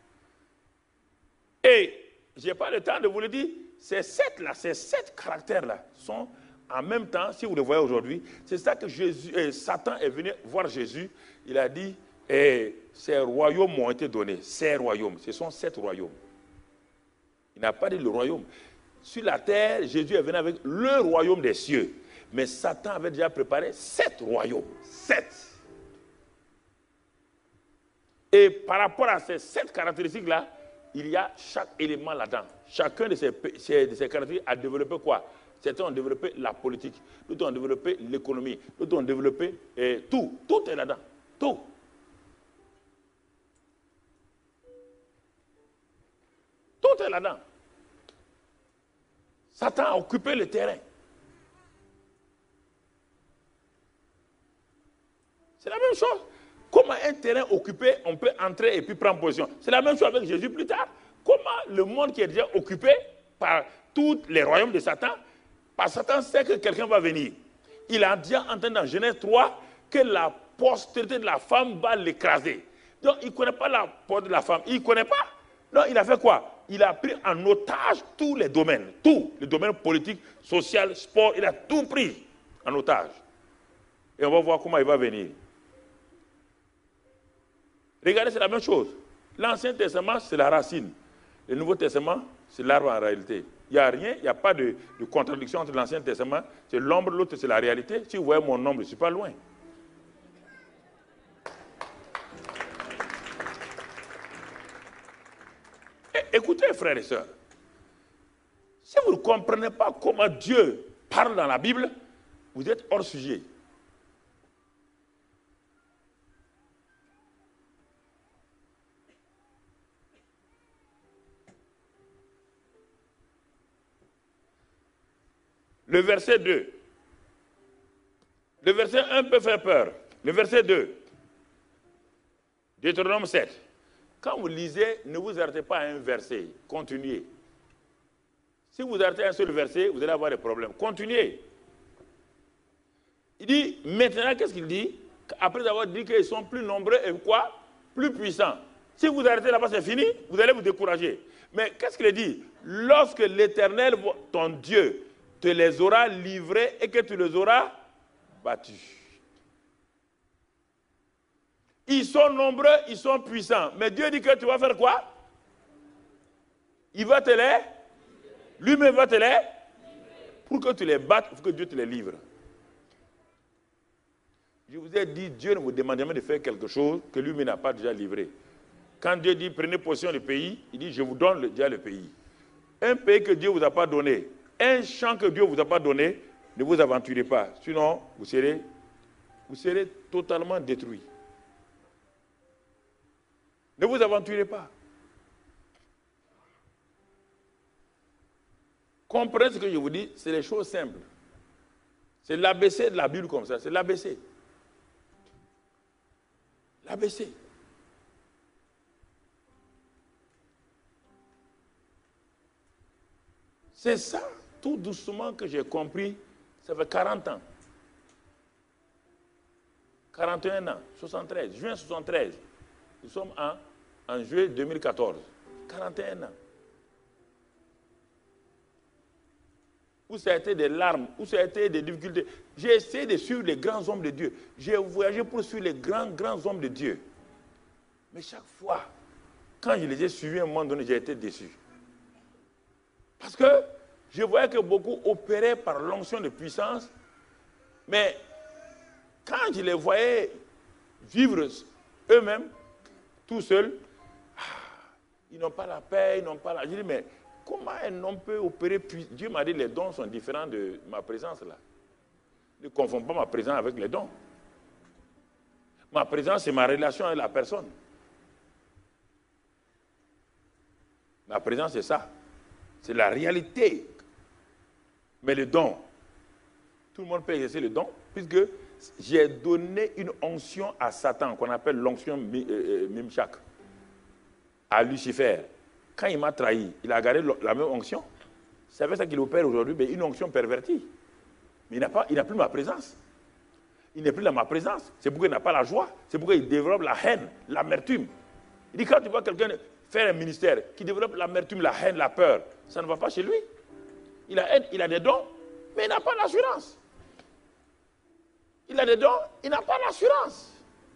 Speaker 1: Et je n'ai pas le temps de vous le dire, ces sept-là, ces sept caractères-là sont en même temps, si vous le voyez aujourd'hui, c'est ça que Jésus, eh, Satan est venu voir Jésus. Il a dit, eh, ces royaumes m'ont été donnés. Ces royaumes, ce sont sept royaumes. Il n'a pas dit le royaume. Sur la terre, Jésus est venu avec le royaume des cieux. Mais Satan avait déjà préparé sept royaumes. Sept. Et par rapport à ces sept caractéristiques-là, il y a chaque élément là-dedans. Chacun de ces, ces, de ces caractéristiques a développé quoi? Certains ont développé la politique, d'autres ont développé l'économie, d'autres ont développé eh, tout. Tout est là-dedans. Tout. Tout est là-dedans. Satan a occupé le terrain. C'est la même chose. Comment un terrain occupé, on peut entrer et puis prendre position. C'est la même chose avec Jésus plus tard. Comment le monde qui est déjà occupé par tous les royaumes de Satan, par Satan sait que quelqu'un va venir. Il a déjà entendu dans Genèse trois que la postérité de la femme va l'écraser. Donc il ne connaît pas la porte de la femme. Il ne connaît pas. Donc il a fait quoi? Il a pris en otage tous les domaines. Tous les domaines politiques, social, sport. Il a tout pris en otage. Et on va voir comment il va venir. Regardez, c'est la même chose. L'Ancien Testament, c'est la racine. Le Nouveau Testament, c'est l'arbre en réalité. Il n'y a rien, il n'y a pas de, de contradiction entre l'Ancien Testament. C'est l'ombre, l'autre, c'est la réalité. Si vous voyez mon ombre, je ne suis pas loin. Et, écoutez, frères et sœurs, si vous ne comprenez pas comment Dieu parle dans la Bible, vous êtes hors sujet. Le verset deux. Le verset un peut faire peur. Le verset deux. Deutéronome sept. Quand vous lisez, ne vous arrêtez pas à un verset. Continuez. Si vous arrêtez à un seul verset, vous allez avoir des problèmes. Continuez. Il dit, maintenant, qu'est-ce qu'il dit? Après avoir dit qu'ils sont plus nombreux et quoi? Plus puissants. Si vous arrêtez là-bas, c'est fini, vous allez vous décourager. Mais qu'est-ce qu'il dit? Lorsque l'Éternel, ton Dieu, te les aura livrés et que tu les auras battus. Ils sont nombreux, ils sont puissants. Mais Dieu dit que tu vas faire quoi? Il va te les... Lui-même va te les... Pour que tu les battes, il faut que Dieu te les livre. Je vous ai dit, Dieu ne vous demande jamais de faire quelque chose que lui-même n'a pas déjà livré. Quand Dieu dit, prenez possession du pays, il dit, je vous donne le, déjà le pays. Un pays que Dieu ne vous a pas donné, un champ que Dieu ne vous a pas donné, ne vous aventurez pas. Sinon, vous serez, vous serez totalement détruit. Ne vous aventurez pas. Comprenez ce que je vous dis, c'est les choses simples. C'est l'A B C de la Bible comme ça, c'est l'A B C. L'A B C. C'est ça, tout doucement, que j'ai compris, ça fait quarante ans. quarante et un ans, soixante-treize, juin soixante-treize. Nous sommes en, en juillet deux mille quatorze. quarante et un ans. Où ça a été des larmes, où ça a été des difficultés. J'ai essayé de suivre les grands hommes de Dieu. J'ai voyagé pour suivre les grands, grands hommes de Dieu. Mais chaque fois, quand je les ai suivis, à un moment donné, j'ai été déçu. Parce que je voyais que beaucoup opéraient par l'onction de puissance, mais quand je les voyais vivre eux-mêmes, tout seuls, ils n'ont pas la paix, ils n'ont pas la... Je dis, mais comment un homme peut opérer? Dieu m'a dit, les dons sont différents de ma présence là. Ne confonds pas ma présence avec les dons. Ma présence, c'est ma relation avec la personne. Ma présence, c'est ça. C'est la réalité. Mais le don, tout le monde peut exercer le don, puisque j'ai donné une onction à Satan, qu'on appelle l'onction Mimshak, à Lucifer. Quand il m'a trahi, il a gardé la même onction. C'est avec ça qu'il opère aujourd'hui, mais une onction pervertie. Mais il n'a pas, il n'a plus ma présence. Il n'est plus dans ma présence. C'est pourquoi il n'a pas la joie. C'est pourquoi il développe la haine, l'amertume. Il dit, quand tu vois quelqu'un faire un ministère qui développe l'amertume, la haine, la peur, ça ne va pas chez lui. Il a, il a des dons, mais il n'a pas l'assurance. Il a des dons, il n'a pas l'assurance.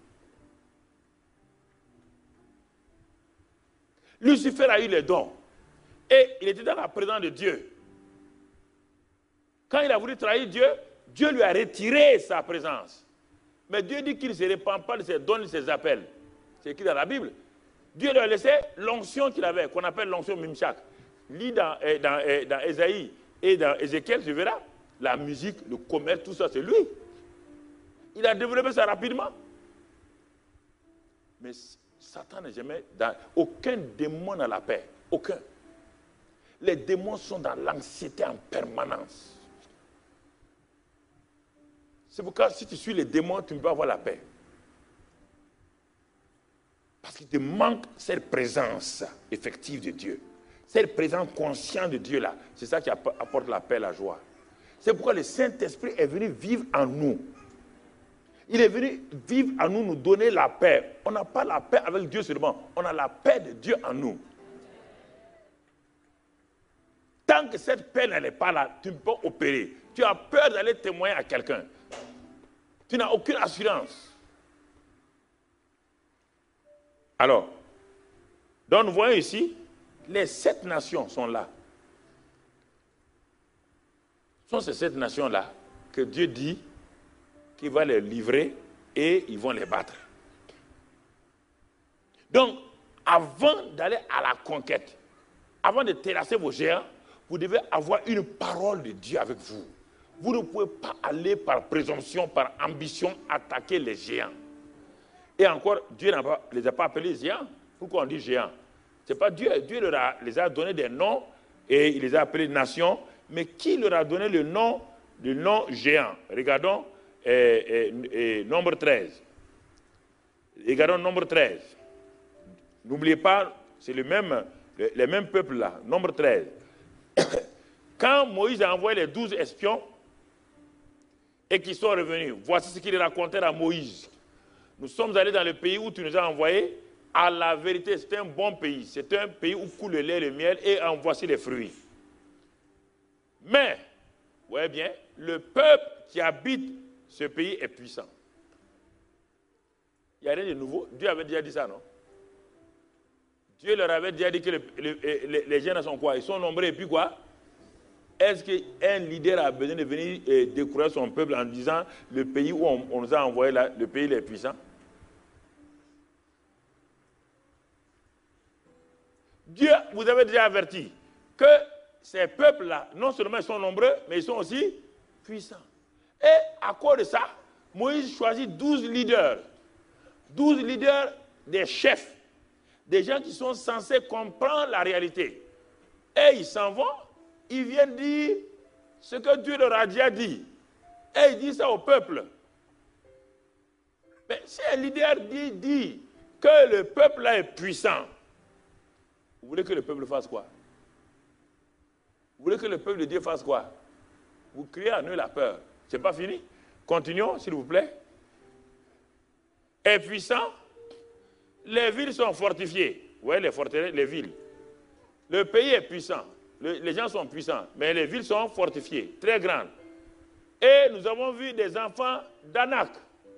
Speaker 1: Lucifer a eu les dons. Et il était dans la présence de Dieu. Quand il a voulu trahir Dieu, Dieu lui a retiré sa présence. Mais Dieu dit qu'il ne se répand pas de ses dons, de ses appels. C'est écrit dans la Bible. Dieu lui a laissé l'onction qu'il avait, qu'on appelle l'onction Mimshak. Lis dans, dans, dans Ésaïe et dans Ézéchiel, tu verras. La musique, le commerce, tout ça, c'est lui. Il a développé ça rapidement. Mais Satan n'est jamais dans... Aucun démon n'a la paix. Aucun. Les démons sont dans l'anxiété en permanence. C'est pourquoi si tu suis les démons, tu ne peux pas avoir la paix. Parce qu'il te manque cette présence effective de Dieu. Cette présence consciente de Dieu là. C'est ça qui apporte la paix, la joie. C'est pourquoi le Saint-Esprit est venu vivre en nous. Il est venu vivre en nous, nous donner la paix. On n'a pas la paix avec Dieu seulement. On a la paix de Dieu en nous. Tant que cette paix n'est pas là, tu ne peux pas opérer. Tu as peur d'aller témoigner à quelqu'un. Tu n'as aucune assurance. Alors, donc nous voyons ici, les sept nations sont là. Ce sont ces sept nations-là que Dieu dit qu'il va les livrer et ils vont les battre. Donc, avant d'aller à la conquête, avant de terrasser vos géants, vous devez avoir une parole de Dieu avec vous. Vous ne pouvez pas aller par présomption, par ambition, attaquer les géants. Et encore, Dieu ne les a pas appelés géants. Pourquoi on dit géants? Ce n'est pas Dieu. Dieu leur a, les a donné des noms et il les a appelés nations. Mais qui leur a donné le nom, le nom géant? Regardons eh, eh, eh, nombre treize. Regardons nombre treize. N'oubliez pas, c'est le même, le, les mêmes peuples là, nombre treize. Quand Moïse a envoyé les douze espions et qu'ils sont revenus, voici ce qu'ils racontaient à Moïse. Nous sommes allés dans le pays où tu nous as envoyés. À la vérité, c'est un bon pays. C'est un pays où coule le lait et le miel et en voici les fruits. Mais, vous voyez bien, le peuple qui habite ce pays est puissant. Il n'y a rien de nouveau. Dieu avait déjà dit ça, non? Dieu leur avait déjà dit que le, le, les, les gens sont quoi? Ils sont nombreux et puis quoi? Est-ce qu'un leader a besoin de venir euh, décourager son peuple en disant le pays où on, on nous a envoyé là, le pays est puissant? Dieu vous avait déjà averti que ces peuples-là, non seulement ils sont nombreux, mais ils sont aussi puissants. Et à cause de ça, Moïse choisit douze leaders. douze leaders des chefs, des gens qui sont censés comprendre la réalité. Et ils s'en vont, ils viennent dire ce que Dieu leur a déjà dit. Et ils disent ça au peuple. Mais si un leader dit, dit que le peuple-là est puissant, vous voulez que le peuple fasse quoi? Vous voulez que le peuple de Dieu fasse quoi? Vous créez en eux la peur. Ce n'est pas fini. Continuons, s'il vous plaît. Est puissant. Les villes sont fortifiées. Vous voyez les forteresses, les villes. Le pays est puissant. Le, les gens sont puissants. Mais les villes sont fortifiées, très grandes. Et nous avons vu des enfants d'Anak.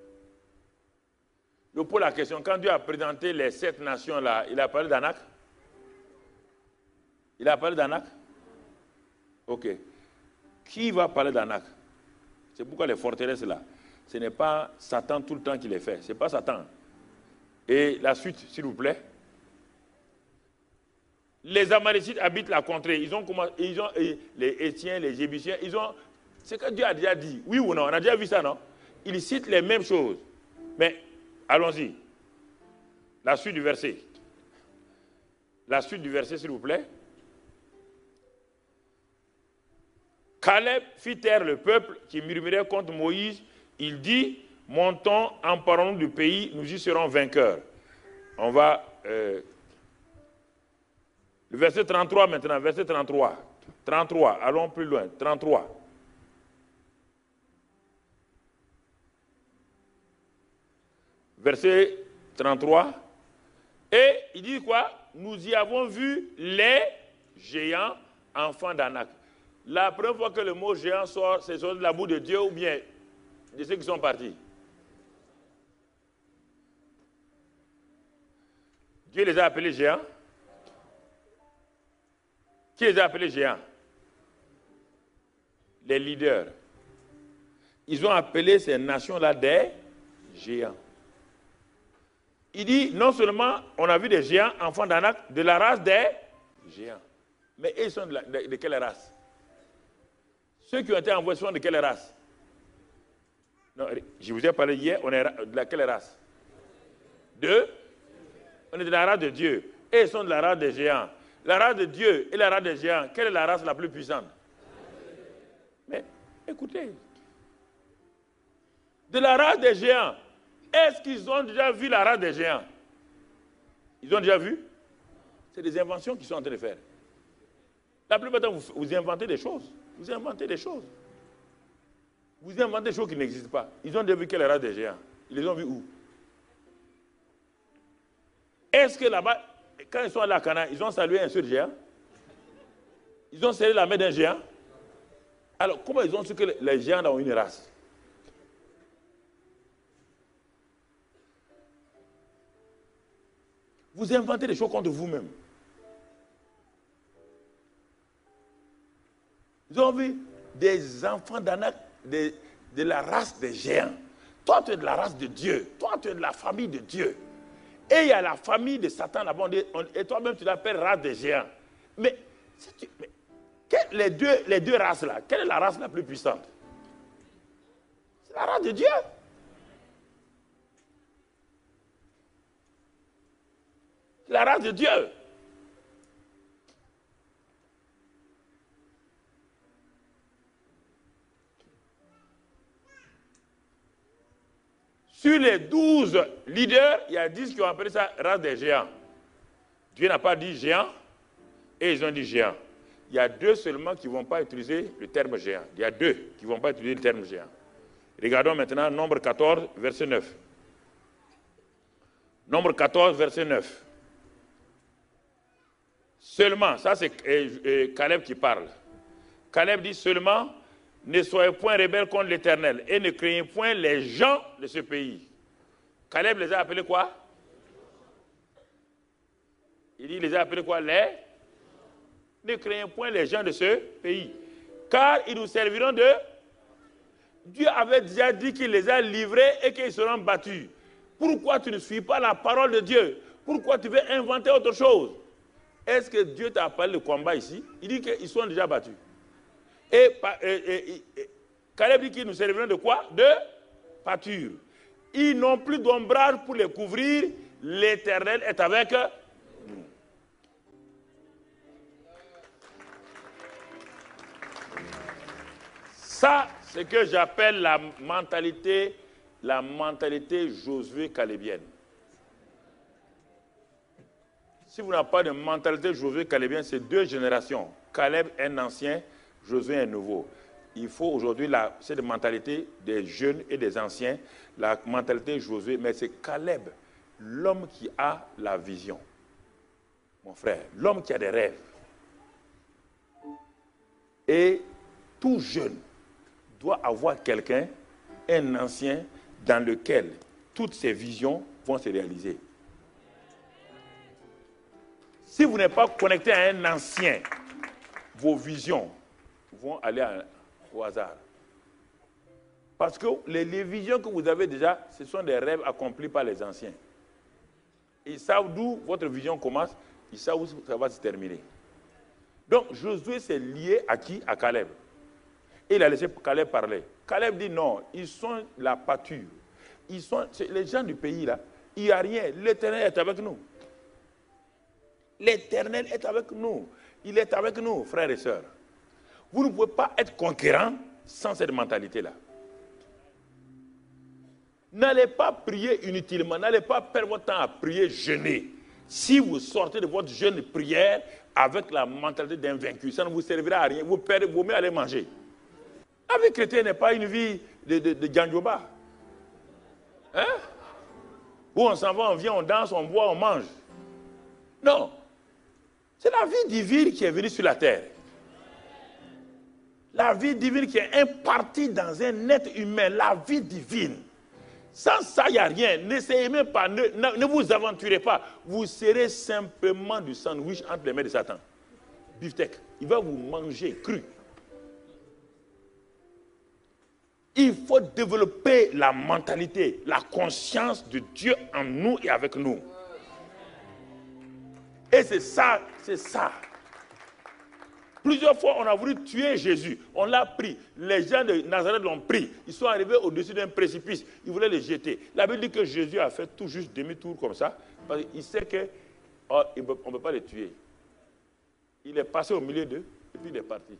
Speaker 1: Je pose la question. Quand Dieu a présenté les sept nations-là, il a parlé d'Anak? Il a parlé d'Anak? Ok. Qui va parler d'Anak? C'est pourquoi les forteresses là, ce n'est pas Satan tout le temps qui les fait. Ce n'est pas Satan. Et la suite, s'il vous plaît. Les Amalécites habitent la contrée. Ils ont commencé, ils ont, les Étiens, les Jébusiens, ils ont... C'est ce que Dieu a déjà dit. Oui ou non? On a déjà vu ça, non? Il cite les mêmes choses. Mais, allons-y. La suite du verset. La suite du verset, s'il vous plaît. Caleb fit taire le peuple qui murmurait contre Moïse Il dit, montons, emparons-nous du pays, nous y serons vainqueurs. On va... Euh, le verset trente-trois maintenant, verset trente-trois. trente-trois, allons plus loin, trente-trois. Verset trente-trois. Et il dit quoi? Nous y avons vu les géants, enfants d'Anak. La première fois que le mot géant sort, c'est sur la boue de Dieu ou bien de ceux qui sont partis. Dieu les a appelés géants. Qui les a appelés géants? Les leaders. Ils ont appelé ces nations-là des géants. Il dit, non seulement on a vu des géants, enfants d'Anak, de la race des géants. Mais ils sont de, la, de, de quelle race? Ceux qui ont été envoyés sont de quelle race? Non, je vous ai parlé hier, on est de la, quelle race? De? On est de la race de Dieu. Et ils sont de la race des géants. La race de Dieu et la race des géants, quelle est la race la plus puissante? Mais écoutez, de la race des géants, est-ce qu'ils ont déjà vu la race des géants? Ils ont déjà vu? C'est des inventions qu'ils sont en train de faire. La plupart du temps, vous, vous inventez des choses. Vous inventez des choses. Vous inventez des choses qui n'existent pas. Ils ont déjà vu quelle race des géants? Ils les ont vus où? Est-ce que là-bas, quand ils sont allés à Canaan, ils ont salué un seul géant? Ils ont serré la main d'un géant? Alors, comment ils ont su que les géants ont une race? Vous inventez des choses contre vous-même. Ils ont vu des enfants d'Anak de, de la race des géants. Toi, tu es de la race de Dieu. Toi, tu es de la famille de Dieu. Et il y a la famille de Satan là-bas. Et toi-même, tu l'appelles race des géants. Mais, si tu, mais quelle, les, deux, les deux races-là, quelle est la race la plus puissante? C'est la race de Dieu. La race de Dieu. Sur les douze leaders, il y a dix qui ont appelé ça race des géants. Dieu n'a pas dit géant et ils ont dit géant. Il y a deux seulement qui ne vont pas utiliser le terme géant. Il y a deux qui ne vont pas utiliser le terme géant. Regardons maintenant Nombre quatorze, verset neuf. Nombre quatorze, verset neuf. Seulement, ça c'est Caleb qui parle. Caleb dit seulement, ne soyez point rebelles contre l'Éternel et ne craignez point les gens de ce pays. Caleb les a appelés quoi? Il dit, il les a appelés quoi? Les? Ne craignez point les gens de ce pays. Car ils nous serviront de... Dieu avait déjà dit qu'il les a livrés et qu'ils seront battus. Pourquoi tu ne suis pas la parole de Dieu? Pourquoi tu veux inventer autre chose? Est-ce que Dieu t'a parlé de combat ici? Il dit qu'ils sont déjà battus. Et, et, et, et Caleb dit qu'ils nous serviront de quoi? De pâture. Ils n'ont plus d'ombrage pour les couvrir. L'Éternel est avec nous. Ça, c'est ce que j'appelle la mentalité, la mentalité Josué calébienne. Si vous n'avez pas de mentalité Josué calébienne, c'est deux générations. Caleb est un ancien, Josué est un nouveau. Il faut aujourd'hui cette mentalité des jeunes et des anciens, la mentalité Josué, mais c'est Caleb, l'homme qui a la vision. Mon frère, l'homme qui a des rêves. Et tout jeune doit avoir quelqu'un, un ancien, dans lequel toutes ses visions vont se réaliser. Si vous n'êtes pas connecté à un ancien, vos visions vont aller à, au hasard. Parce que les, les visions que vous avez déjà, ce sont des rêves accomplis par les anciens. Ils savent d'où votre vision commence, ils savent où ça va se terminer. Donc Josué s'est lié à qui? À Caleb. Et il a laissé Caleb parler. Caleb dit non, ils sont la pâture. Ils sont, les gens du pays là, il n'y a rien. L'Éternel est avec nous. L'Éternel est avec nous. Il est avec nous, frères et sœurs. Vous ne pouvez pas être conquérant sans cette mentalité-là. N'allez pas prier inutilement, n'allez pas perdre votre temps à prier, jeûner. Si vous sortez de votre jeûne de prière avec la mentalité d'un vaincu, ça ne vous servira à rien, vous perdez, vous mieux aller manger. La vie chrétienne n'est pas une vie de, de, de Djandjoba. Hein? Où on s'en va, on vient, on danse, on boit, on mange. Non. C'est la vie divine qui est venue sur la terre. La vie divine qui est impartie dans un être humain, la vie divine. Sans ça, il n'y a rien. N'essayez même pas, ne, ne, ne vous aventurez pas. Vous serez simplement du sandwich entre les mains de Satan. Beefsteak, il va vous manger cru. Il faut développer la mentalité, la conscience de Dieu en nous et avec nous. Et c'est ça, c'est ça. Plusieurs fois, on a voulu tuer Jésus. On l'a pris. Les gens de Nazareth l'ont pris. Ils sont arrivés au-dessus d'un précipice. Ils voulaient le jeter. La Bible dit que Jésus a fait tout juste demi-tour comme ça. Parce qu'il sait qu'on oh, ne peut pas le tuer. Il est passé au milieu d'eux et puis il est parti.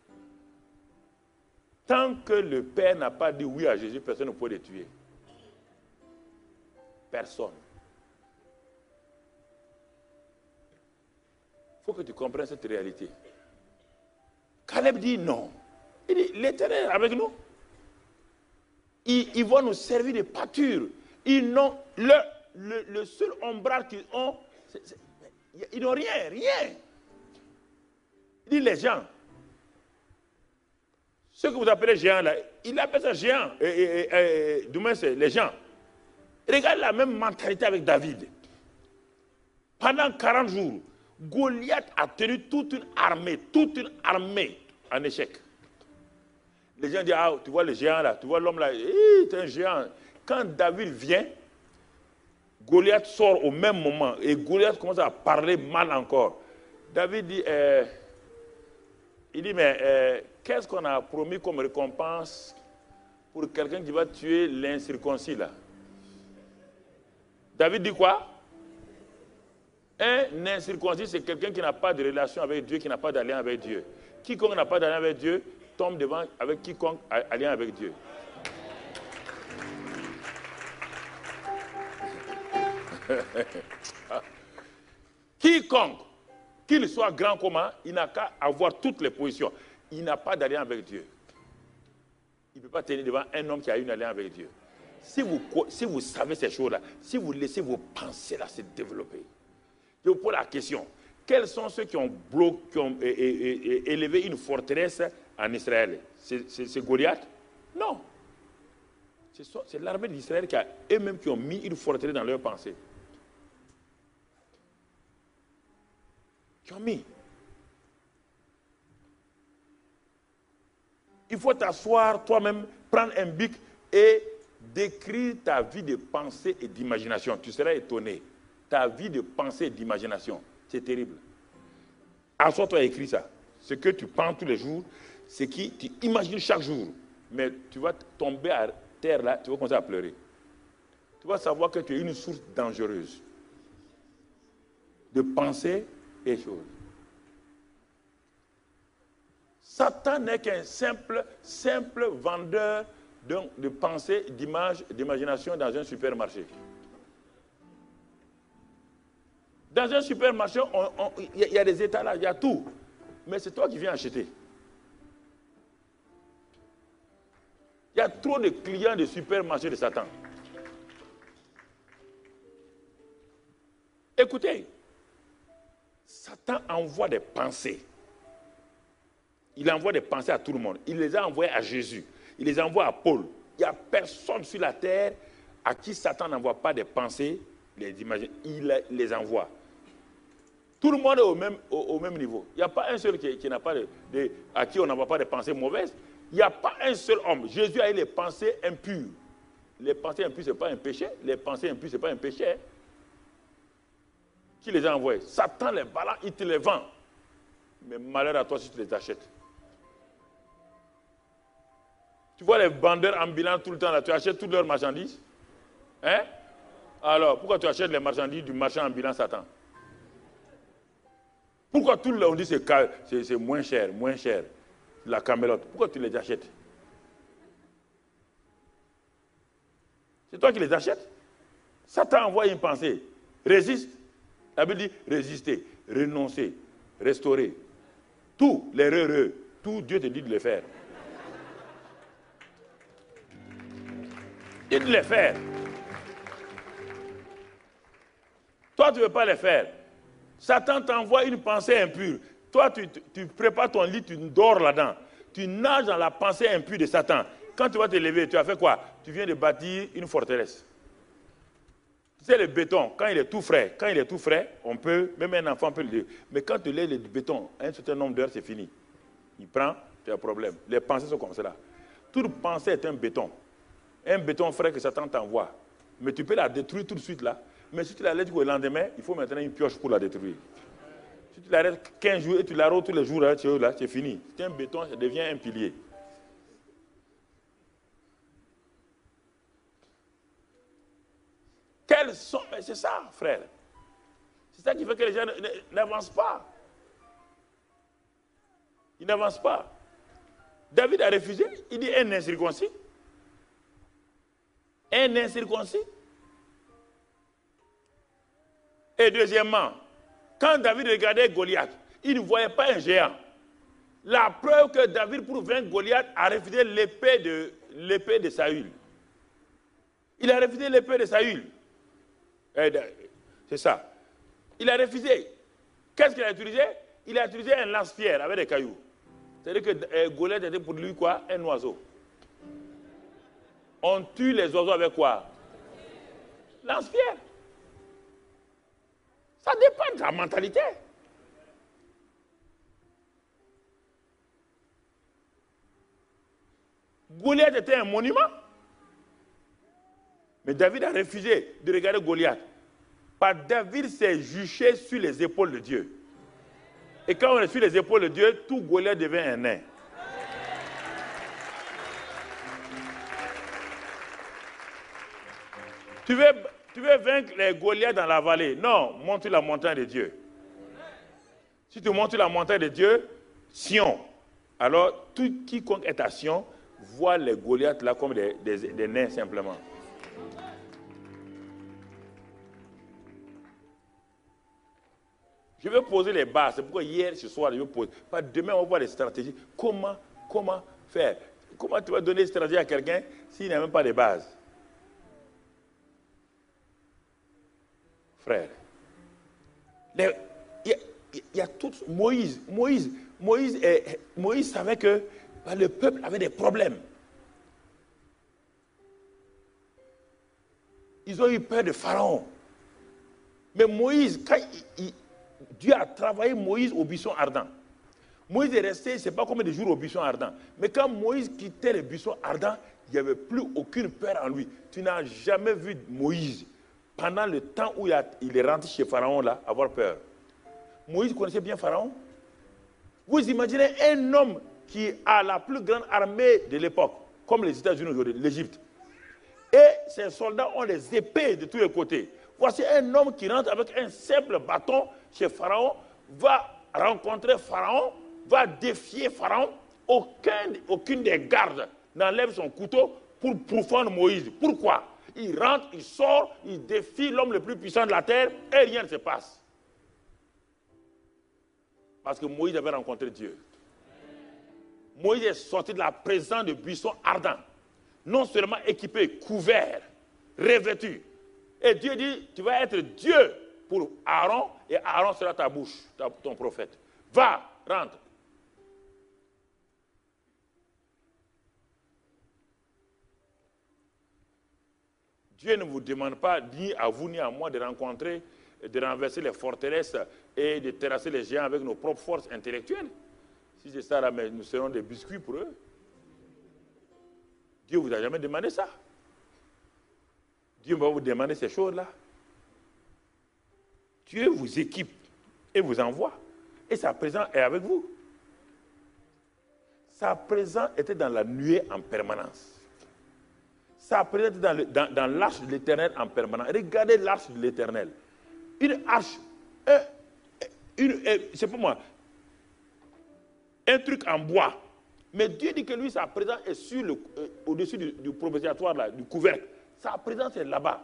Speaker 1: Tant que le Père n'a pas dit oui à Jésus, personne ne peut le tuer. Personne. Il faut que tu comprennes cette réalité. Caleb dit non. Il dit, l'Éternel est avec nous. Ils, ils vont nous servir de pâture. Ils n'ont le, le, le seul ombrage qu'ils ont, c'est, c'est, ils n'ont rien, rien. Il dit les gens. Ceux que vous appelez géants là, il appelle ça géant. Et, et, et, et, du moins c'est les gens. Regardez la même mentalité avec David. Pendant quarante jours, Goliath a tenu toute une armée, toute une armée en échec. Les gens disent, ah, tu vois le géant là, tu vois l'homme là, c'est un géant. Quand David vient, Goliath sort au même moment et Goliath commence à parler mal encore. David dit, euh, il dit, mais euh, qu'est-ce qu'on a promis comme récompense pour quelqu'un qui va tuer l'incirconcis là? David dit quoi? Un incirconcis, c'est quelqu'un qui n'a pas de relation avec Dieu, qui n'a pas d'alliance avec Dieu. Quiconque n'a pas d'alliance avec Dieu tombe devant avec quiconque a alliance avec Dieu. Quiconque, qu'il soit grand comment, il n'a qu'à avoir toutes les positions. Il n'a pas d'alliance avec Dieu. Il ne peut pas tenir devant un homme qui a une alliance avec Dieu. Si vous, si vous savez ces choses-là, si vous laissez vos pensées là se développer, je vous pose la question, quels sont ceux qui ont, bloqué, qui ont é, é, é, élevé une forteresse en Israël? C'est Goliath? Non. C'est l'armée d'Israël qui a eux-mêmes qui ont mis une forteresse dans leurs pensées. Qui ont mis. Il faut t'asseoir toi-même, prendre un bic et décrire ta vie de pensée et d'imagination. Tu seras étonné. Ta vie de pensée et d'imagination, c'est terrible. Assois-toi et écris ça. Ce que tu penses tous les jours, ce que tu imagines chaque jour. Mais tu vas tomber à terre là, tu vas commencer à pleurer. Tu vas savoir que tu es une source dangereuse de pensée et choses. Satan n'est qu'un simple, simple vendeur de, de pensée, d'image, d'imagination dans un supermarché. Dans un supermarché, il y, y a des étalages, il y a tout. Mais c'est toi qui viens acheter. Il y a trop de clients de supermarché de Satan. Écoutez, Satan envoie des pensées. Il envoie des pensées à tout le monde. Il les a envoyées à Jésus. Il les envoie à Paul. Il n'y a personne sur la terre à qui Satan n'envoie pas des pensées, les images. Il les envoie. Tout le monde est au même, au, au même niveau. Il n'y a pas un seul qui, qui n'a pas de, de, à qui on n'envoie pas des pensées mauvaises. Il n'y a pas un seul homme. Jésus a eu les pensées impures. Les pensées impures, ce n'est pas un péché. Les pensées impures, ce n'est pas un péché. Qui les a envoyées? Satan les balance, il te les vend. Mais malheur à toi si tu les achètes. Tu vois les vendeurs ambulants tout le temps là, tu achètes toutes leurs marchandises? Hein? Alors, pourquoi tu achètes les marchandises du marchand ambulant Satan? Pourquoi tout le monde dit que c'est moins cher, moins cher, la camelote? Pourquoi tu les achètes? C'est toi qui les achètes. Satan envoie une pensée. Résiste. La Bible dit résister, renoncer, restaurer. Tout, les re, tout Dieu te dit de le faire. Il dit de le faire. Toi, tu ne veux pas le faire. Satan t'envoie une pensée impure. Toi, tu, tu, tu prépares ton lit, tu dors là-dedans. Tu nages dans la pensée impure de Satan. Quand tu vas te lever, tu as fait quoi? Tu viens de bâtir une forteresse. Tu sais, le béton, quand il est tout frais, quand il est tout frais, on peut, même un enfant peut le dire. Mais quand tu lèves le béton, un certain nombre d'heures, c'est fini. Il prend, tu as un problème. Les pensées sont comme cela. Toute pensée est un béton. Un béton frais que Satan t'envoie. Mais tu peux la détruire tout de suite là. Mais si tu la laisses au lendemain, il faut maintenant une pioche pour la détruire. Si tu l'arrêtes quinze jours et tu l'arroses tous les jours, là, c'est fini. C'est un béton, ça devient un pilier. Quels sont... C'est ça, frère. C'est ça qui fait que les gens n'avancent pas. Ils n'avancent pas. David a refusé. Il dit un incirconcis. Un incirconcis. Et deuxièmement, quand David regardait Goliath, il ne voyait pas un géant. La preuve que David, pour vaincre Goliath, a refusé l'épée de, l'épée de Saül. Il a refusé l'épée de Saül. C'est ça. Il a refusé. Qu'est-ce qu'il a utilisé? Il a utilisé un lance-pierre avec des cailloux. C'est-à-dire que euh, Goliath était pour lui quoi? Un oiseau. On tue les oiseaux avec quoi? Lance-pierre. Ça dépend de ta mentalité. Goliath était un monument. Mais David a refusé de regarder Goliath. Par David s'est juché sur les épaules de Dieu. Et quand on est sur les épaules de Dieu, tout Goliath devient un nain. Tu veux, tu veux vaincre les Goliaths dans la vallée? Non, monte sur la montagne de Dieu. Si tu montes sur la montagne de Dieu, Sion, alors tout quiconque est à Sion voit les Goliaths là comme des, des, des nains simplement. Je vais poser les bases. C'est pourquoi hier, ce soir, je vais poser. Pas demain, on va voir les stratégies. Comment, comment faire? Comment tu vas donner une stratégie à quelqu'un s'il n'a même pas de base? Frère, il y, y, y a tout. Moïse, Moïse, Moïse, est, Moïse savait que bah, le peuple avait des problèmes. Ils ont eu peur de Pharaon. Mais Moïse, quand il, il, Dieu a travaillé Moïse au buisson ardent. Moïse est resté, c'est pas comme des jours au buisson ardent. Mais quand Moïse quittait le buisson ardent, il n'y avait plus aucune peur en lui. Tu n'as jamais vu Moïse, pendant le temps où il, a, il est rentré chez Pharaon, là, avoir peur. Moïse connaissait bien Pharaon. Vous imaginez un homme qui a la plus grande armée de l'époque, comme les États-Unis aujourd'hui, l'Égypte. Et ses soldats ont des épées de tous les côtés. Voici un homme qui rentre avec un simple bâton chez Pharaon, va rencontrer Pharaon, va défier Pharaon. Aucun, aucune des gardes n'enlève son couteau pour profondre Moïse. Pourquoi? Il rentre, il sort, il défie l'homme le plus puissant de la terre et rien ne se passe. Parce que Moïse avait rencontré Dieu. Moïse est sorti de la présence de buisson ardent. Non seulement équipé, couvert, revêtu. Et Dieu dit, tu vas être Dieu pour Aaron, et Aaron sera ta bouche, ta, ton prophète. Va, rentre. Dieu ne vous demande pas, ni à vous ni à moi, de rencontrer, de renverser les forteresses et de terrasser les géants avec nos propres forces intellectuelles. Si c'est ça, là, mais nous serons des biscuits pour eux. Dieu ne vous a jamais demandé ça. Dieu va vous demander ces choses-là. Dieu vous équipe et vous envoie. Et sa présence est avec vous. Sa présence était dans la nuée en permanence. Sa présence était dans, le, dans, dans l'arche de l'Éternel en permanence. Regardez l'arche de l'Éternel. Une arche, un, une, c'est pas moi, un truc en bois. Mais Dieu dit que lui, sa présence est sur le, euh, au-dessus du, du propitiatoire, là, du couvercle. Sa présence est là-bas.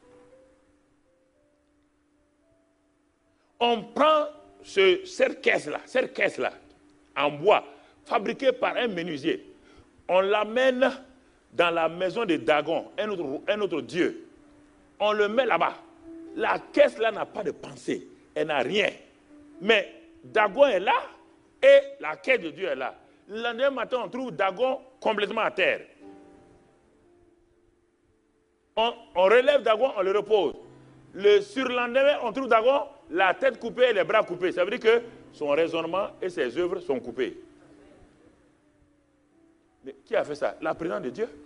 Speaker 1: On prend ce, cette caisse-là, cette caisse-là, en bois, fabriquée par un menuisier. On l'amène dans la maison de Dagon, un autre, un autre dieu. On le met là-bas. La caisse-là n'a pas de pensée. Elle n'a rien. Mais Dagon est là et la caisse de Dieu est là. Le lendemain matin, on trouve Dagon complètement à terre. On, on relève Dagon, on le repose. Le surlendemain, on trouve Dagon, la tête coupée et les bras coupés. Ça veut dire que son raisonnement et ses œuvres sont coupées. Mais qui a fait ça? La présence de Dieu.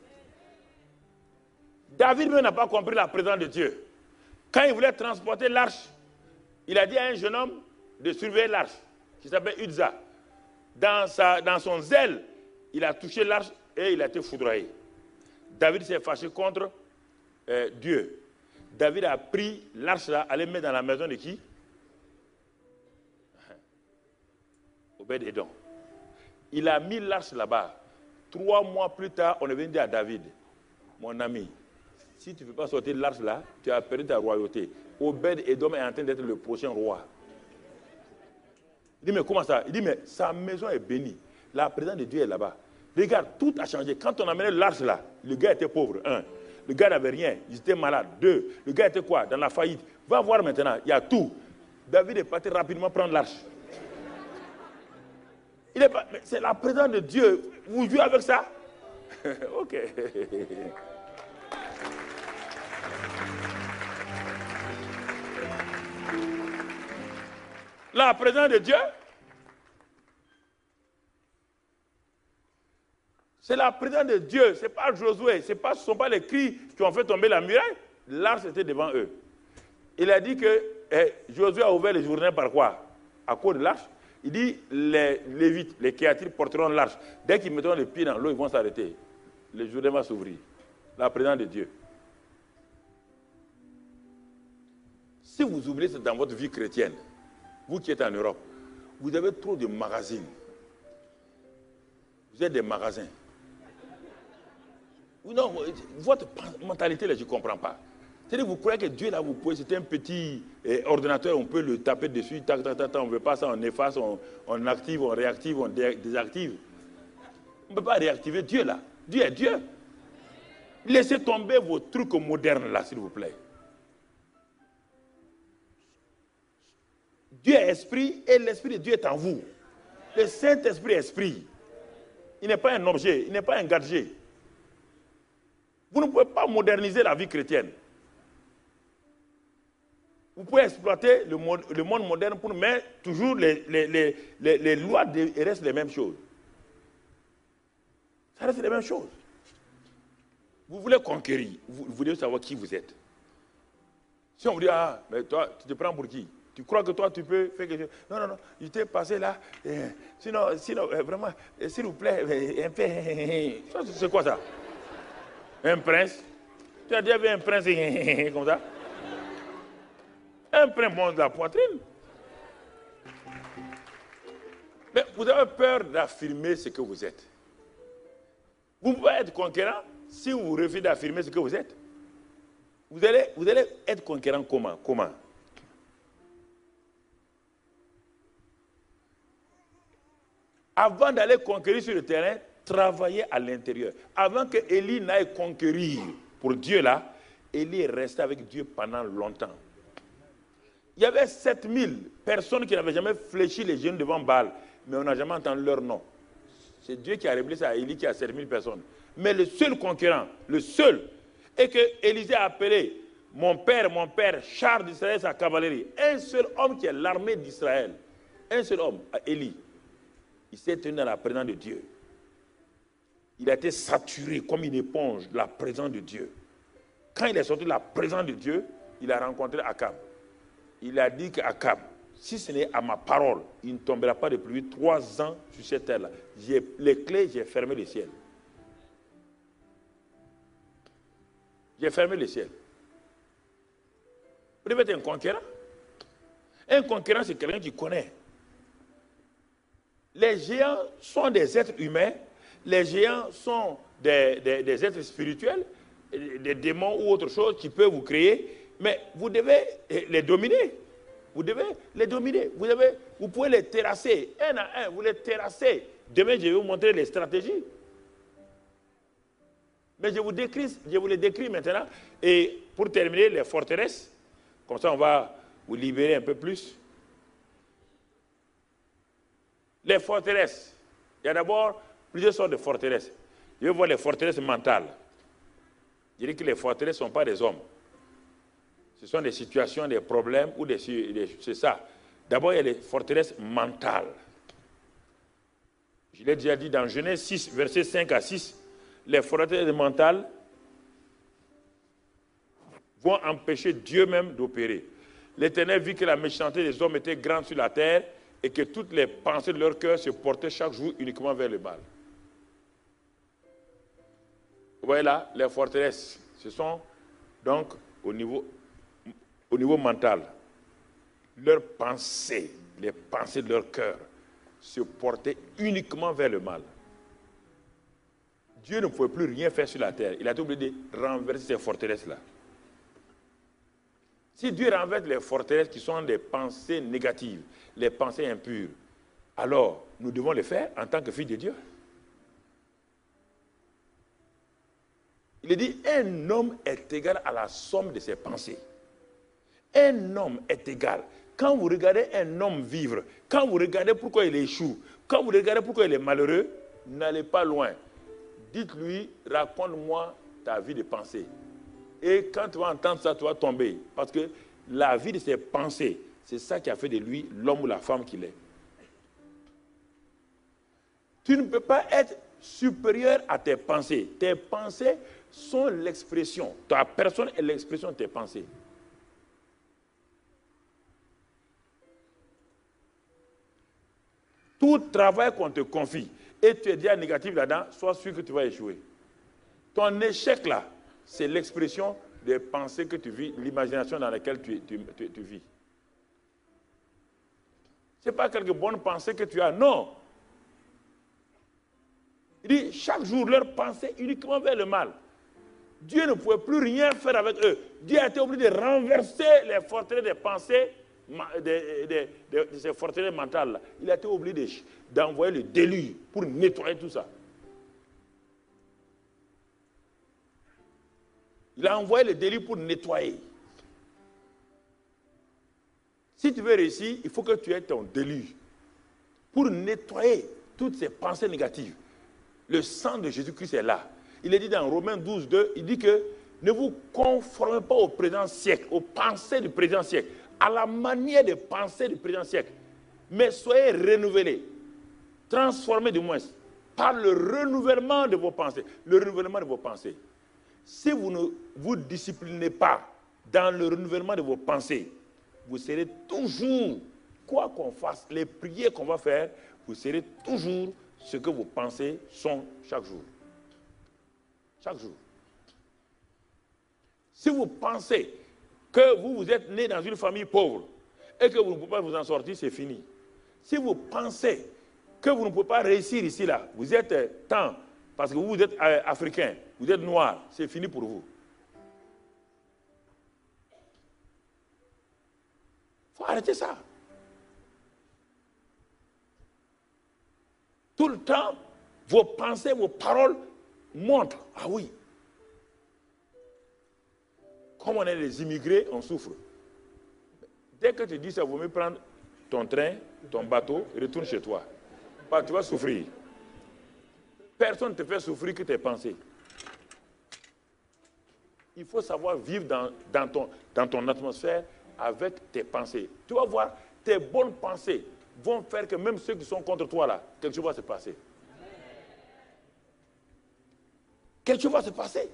Speaker 1: David même n'a pas compris la présence de Dieu. Quand il voulait transporter l'arche, il a dit à un jeune homme de surveiller l'arche, qui s'appelle Uza. Dans, sa, dans son zèle, il a touché l'arche et il a été foudroyé. David s'est fâché contre euh, Dieu. David a pris l'arche là, allait mettre dans la maison de qui? Obed-Edom. Il a mis l'arche là-bas. Trois mois plus tard, on est venu dire à David, mon ami, si tu ne veux pas sortir de l'arche là, tu as perdu ta royauté. Obed-Edom est en train d'être le prochain roi. Il dit, mais comment ça? Il dit, mais sa maison est bénie. La présence de Dieu est là-bas. Regarde, tout a changé. Quand on a amené l'arche là, le gars était pauvre, un. Le gars n'avait rien, il était malade, deux. Le gars était quoi? Dans la faillite. Va voir maintenant, il y a tout. David est parti rapidement prendre l'arche. Il est pas... C'est la présence de Dieu. Vous jouez avec ça? Ok. La présence de Dieu, c'est la présence de Dieu. Ce n'est pas Josué, ce ne sont pas les cris qui ont fait tomber la muraille. L'arche était devant eux. Il a dit que eh, Josué a ouvert les journées par quoi? À cause de l'arche. Il dit, les Lévites, les Kéatites porteront l'arche. Dès qu'ils mettront les pieds dans l'eau, ils vont s'arrêter. Le journée va s'ouvrir. La présence de Dieu. Si vous oubliez ça dans votre vie chrétienne, vous qui êtes en Europe, vous avez trop de magasins. Vous êtes des magasins. Non, votre mentalité, là, je ne comprends pas. C'est-à-dire que vous croyez que Dieu, là, vous pouvez, c'est un petit eh, ordinateur, on peut le taper dessus, tac, tac, tac, on ne veut pas ça, on efface, on, on active, on réactive, on dé désactive. On ne peut pas réactiver Dieu, là. Dieu est Dieu. Laissez tomber vos trucs modernes, là, s'il vous plaît. Dieu est esprit et l'esprit de Dieu est en vous. Le Saint-Esprit est esprit. Il n'est pas un objet, il n'est pas un gadget. Vous ne pouvez pas moderniser la vie chrétienne. Vous pouvez exploiter le monde, le monde moderne pour mettre toujours les, les, les, les, les lois de, restent les mêmes choses. Ça reste les mêmes choses. Vous voulez conquérir, vous, vous voulez savoir qui vous êtes. Si on vous dit, ah, mais toi, tu te prends pour qui? Tu crois que toi, tu peux faire quelque chose? Non, non, non, je t'ai passé là. Euh, sinon, sinon euh, vraiment, euh, s'il vous plaît, euh, un peu. C'est quoi ça? Un prince? Tu as déjà vu un prince comme ça? Un prince monte la poitrine. Mais vous avez peur d'affirmer ce que vous êtes. Vous pouvez être conquérant si vous refusez d'affirmer ce que vous êtes. Vous allez, vous allez être conquérant comment? Comment? Avant d'aller conquérir sur le terrain, travaillez à l'intérieur. Avant que Élie n'aille conquérir pour Dieu là, Élie est resté avec Dieu pendant longtemps. Il y avait sept mille personnes qui n'avaient jamais fléchi les genoux devant Baal, mais on n'a jamais entendu leur nom. C'est Dieu qui a révélé ça à Élie qui a sept mille personnes. Mais le seul concurrent, le seul, est que Élisée a appelé mon père, mon père, char d'Israël, sa cavalerie. Un seul homme qui est l'armée d'Israël. Un seul homme, Élie. Il s'est tenu dans la présence de Dieu. Il a été saturé comme une éponge de la présence de Dieu. Quand il est sorti de la présence de Dieu, il a rencontré Akab. Il a dit qu'Akab, si ce n'est à ma parole, il ne tombera pas de pluie trois ans sur cette terre-là. J'ai les clés, j'ai fermé le ciel. J'ai fermé le ciel. Vous devez être un conquérant. Un conquérant, c'est quelqu'un qui connaît. Les géants sont des êtres humains, les géants sont des, des, des êtres spirituels, des démons ou autre chose qui peut vous créer, mais vous devez les dominer. Vous devez les dominer. Vous, devez, vous pouvez les terrasser, un à un, vous les terrassez. Demain, je vais vous montrer les stratégies. Mais je vous, décris, je vous les décris maintenant. Et pour terminer, les forteresses, comme ça on va vous libérer un peu plus. Les forteresses. Il y a d'abord plusieurs sortes de forteresses. Je vais voir les forteresses mentales. Je dis que les forteresses ne sont pas des hommes. Ce sont des situations, des problèmes ou des... des c'est ça. D'abord, il y a les forteresses mentales. Je l'ai déjà dit dans Genèse six, versets cinq à six. Les forteresses mentales vont empêcher Dieu même d'opérer. L'Éternel vit que la méchanceté des hommes était grande sur la terre et que toutes les pensées de leur cœur se portaient chaque jour uniquement vers le mal. Vous voyez là, les forteresses, ce sont donc au niveau, au niveau mental. Leurs pensées, les pensées de leur cœur se portaient uniquement vers le mal. Dieu ne pouvait plus rien faire sur la terre. Il a été obligé de renverser ces forteresses-là. Si Dieu renverse les forteresses qui sont des pensées négatives, les pensées impures, alors nous devons le faire en tant que fils de Dieu. Il est dit, un homme est égal à la somme de ses pensées. Un homme est égal. Quand vous regardez un homme vivre, quand vous regardez pourquoi il échoue, quand vous regardez pourquoi il est malheureux, n'allez pas loin. Dites-lui, raconte-moi ta vie de pensée. Et quand tu vas entendre ça, tu vas tomber. Parce que la vie de ses pensées, c'est ça qui a fait de lui l'homme ou la femme qu'il est. Tu ne peux pas être supérieur à tes pensées. Tes pensées sont l'expression. Ta personne est l'expression de tes pensées. Tout travail qu'on te confie et tu es déjà négatif là-dedans, sois sûr que tu vas échouer. Ton échec là, c'est l'expression des pensées que tu vis, l'imagination dans laquelle tu, tu, tu, tu vis. Ce n'est pas quelques bonnes pensées que tu as, non. Il dit, chaque jour, leurs pensées uniquement vers le mal. Dieu ne pouvait plus rien faire avec eux. Dieu a été obligé de renverser les forteresses des pensées, de, de, de, de, de ces forteresses mentales-là. Il a été obligé d'envoyer le déluge pour nettoyer tout ça. Il a envoyé le déluge pour nettoyer. Si tu veux réussir, il faut que tu aies ton déluge pour nettoyer toutes ces pensées négatives. Le sang de Jésus-Christ est là. Il est dit dans Romains douze, deux, il dit que ne vous conformez pas au présent siècle, aux pensées du présent siècle, à la manière de penser du présent siècle, mais soyez renouvelés, transformés du moins, par le renouvellement de vos pensées. Le renouvellement de vos pensées. Si vous ne vous disciplinez pas dans le renouvellement de vos pensées, vous serez toujours, quoi qu'on fasse, les prières qu'on va faire, vous serez toujours ce que vos pensées sont chaque jour. Chaque jour. Si vous pensez que vous, vous êtes né dans une famille pauvre et que vous ne pouvez pas vous en sortir, c'est fini. Si vous pensez que vous ne pouvez pas réussir ici, là, vous êtes euh, tant, parce que vous, vous êtes euh, africain, vous êtes noir, c'est fini pour vous. Il faut arrêter ça. Tout le temps, vos pensées, vos paroles montrent. Ah oui. Comme on est des immigrés, on souffre. Dès que tu dis ça, vaut mieux prendre ton train, ton bateau, et retourne chez toi. Parce que tu vas souffrir. Personne ne te fait souffrir que tes pensées. Il faut savoir vivre dans, dans, ton, dans ton atmosphère avec tes pensées. Tu vas voir, tes bonnes pensées vont faire que même ceux qui sont contre toi, là, quelque chose va se passer. Quelque chose va se passer.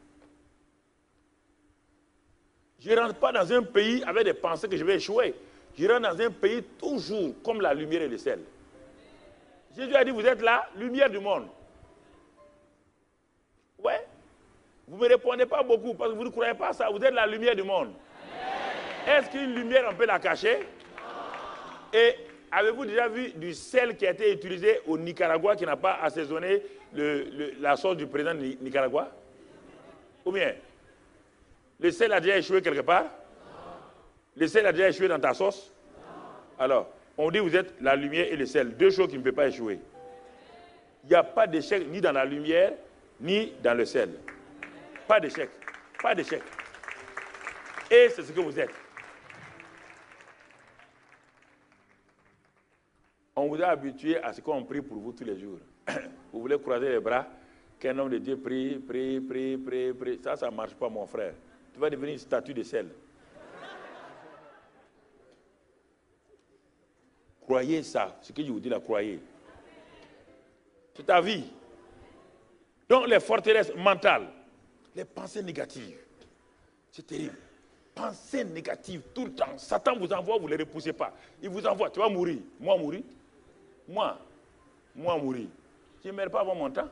Speaker 1: Je ne rentre pas dans un pays avec des pensées que je vais échouer. Je rentre dans un pays toujours comme la lumière et le sel. Jésus a dit, vous êtes la lumière du monde. Ouais. Vous ne me répondez pas beaucoup parce que vous ne croyez pas à ça. Vous êtes la lumière du monde. Est-ce qu'une lumière, on peut la cacher? Et avez-vous déjà vu du sel qui a été utilisé au Nicaragua qui n'a pas assaisonné le, le, la sauce du président du Nicaragua? Ou bien, le sel a déjà échoué quelque part? Le sel a déjà échoué dans ta sauce? Alors, on dit que vous êtes la lumière et le sel, deux choses qui ne peuvent pas échouer. Il n'y a pas d'échec ni dans la lumière, ni dans le sel. Pas d'échec. Pas d'échec. Et c'est ce que vous êtes. On vous a habitué à ce qu'on prie pour vous tous les jours. Vous voulez croiser les bras, qu'un homme de Dieu prie, prie, prie, prie, prie. Ça, ça ne marche pas, mon frère. Tu vas devenir une statue de sel. Croyez ça. Ce que je vous dis là, croyez. C'est ta vie. Donc, les forteresses mentales, les pensées négatives, c'est terrible. Pensées négatives tout le temps. Satan vous envoie, vous ne les repoussez pas. Il vous envoie, tu vas mourir. Moi, mourir. Moi, moi, mourir. Je ne meurs pas avant mon temps.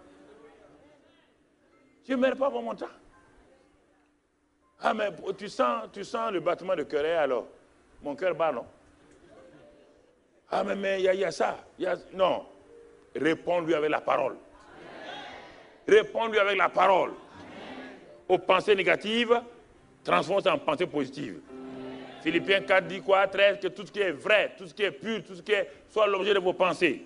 Speaker 1: Je ne meurs pas avant mon temps. Ah, mais tu sens, tu sens le battement de cœur, alors. Mon cœur bat, non? Ah, mais il mais, y, y a ça. Y a... Non. Réponds-lui avec la parole. Réponds-lui avec la parole. Aux pensées négatives, transforme ça en pensée positive. Philippiens quatre dit quoi? treize, que tout ce qui est vrai, tout ce qui est pur, tout ce qui est, soit l'objet de vos pensées.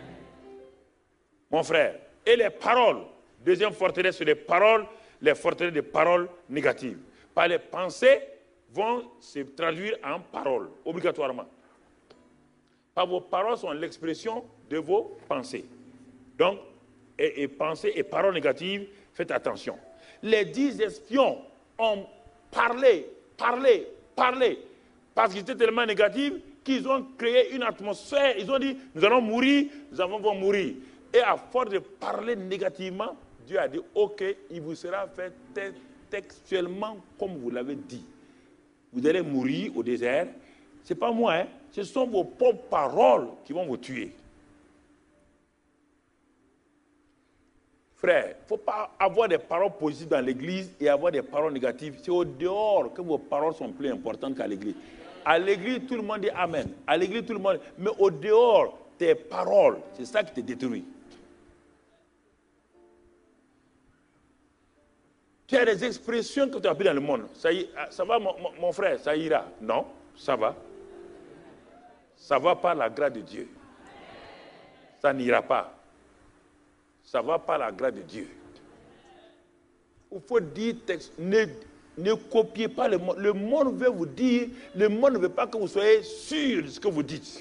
Speaker 1: Mon frère. Et les paroles. Deuxième forteresse, c'est les paroles, les forteresses des paroles négatives. Par les pensées vont se traduire en paroles, obligatoirement. Par vos paroles sont l'expression de vos pensées. Donc, et, et pensées et paroles négatives, faites attention. Les dix espions ont parlé, parlé, parlé, parce qu'ils étaient tellement négatifs qu'ils ont créé une atmosphère. Ils ont dit, nous allons mourir, nous allons mourir. Et à force de parler négativement, Dieu a dit, ok, il vous sera fait textuellement comme vous l'avez dit. Vous allez mourir au désert. Ce n'est pas moi, hein? Ce sont vos propres paroles qui vont vous tuer. Frère, il ne faut pas avoir des paroles positives dans l'église et avoir des paroles négatives. C'est au dehors que vos paroles sont plus importantes qu'à l'église. À l'église, tout le monde dit Amen. À l'église, tout le monde... Mais au dehors, tes paroles, c'est ça qui te détruit. Tu as des expressions que tu as apprises dans le monde. Ça, y... ça va, mon, mon frère, ça ira. Non, ça va. Ça va par la grâce de Dieu. Ça n'ira pas. Ça va par la grâce de Dieu. Il faut dire, texte, ne, ne copiez pas le monde. Le monde veut vous dire, le monde ne veut pas que vous soyez sûr de ce que vous dites.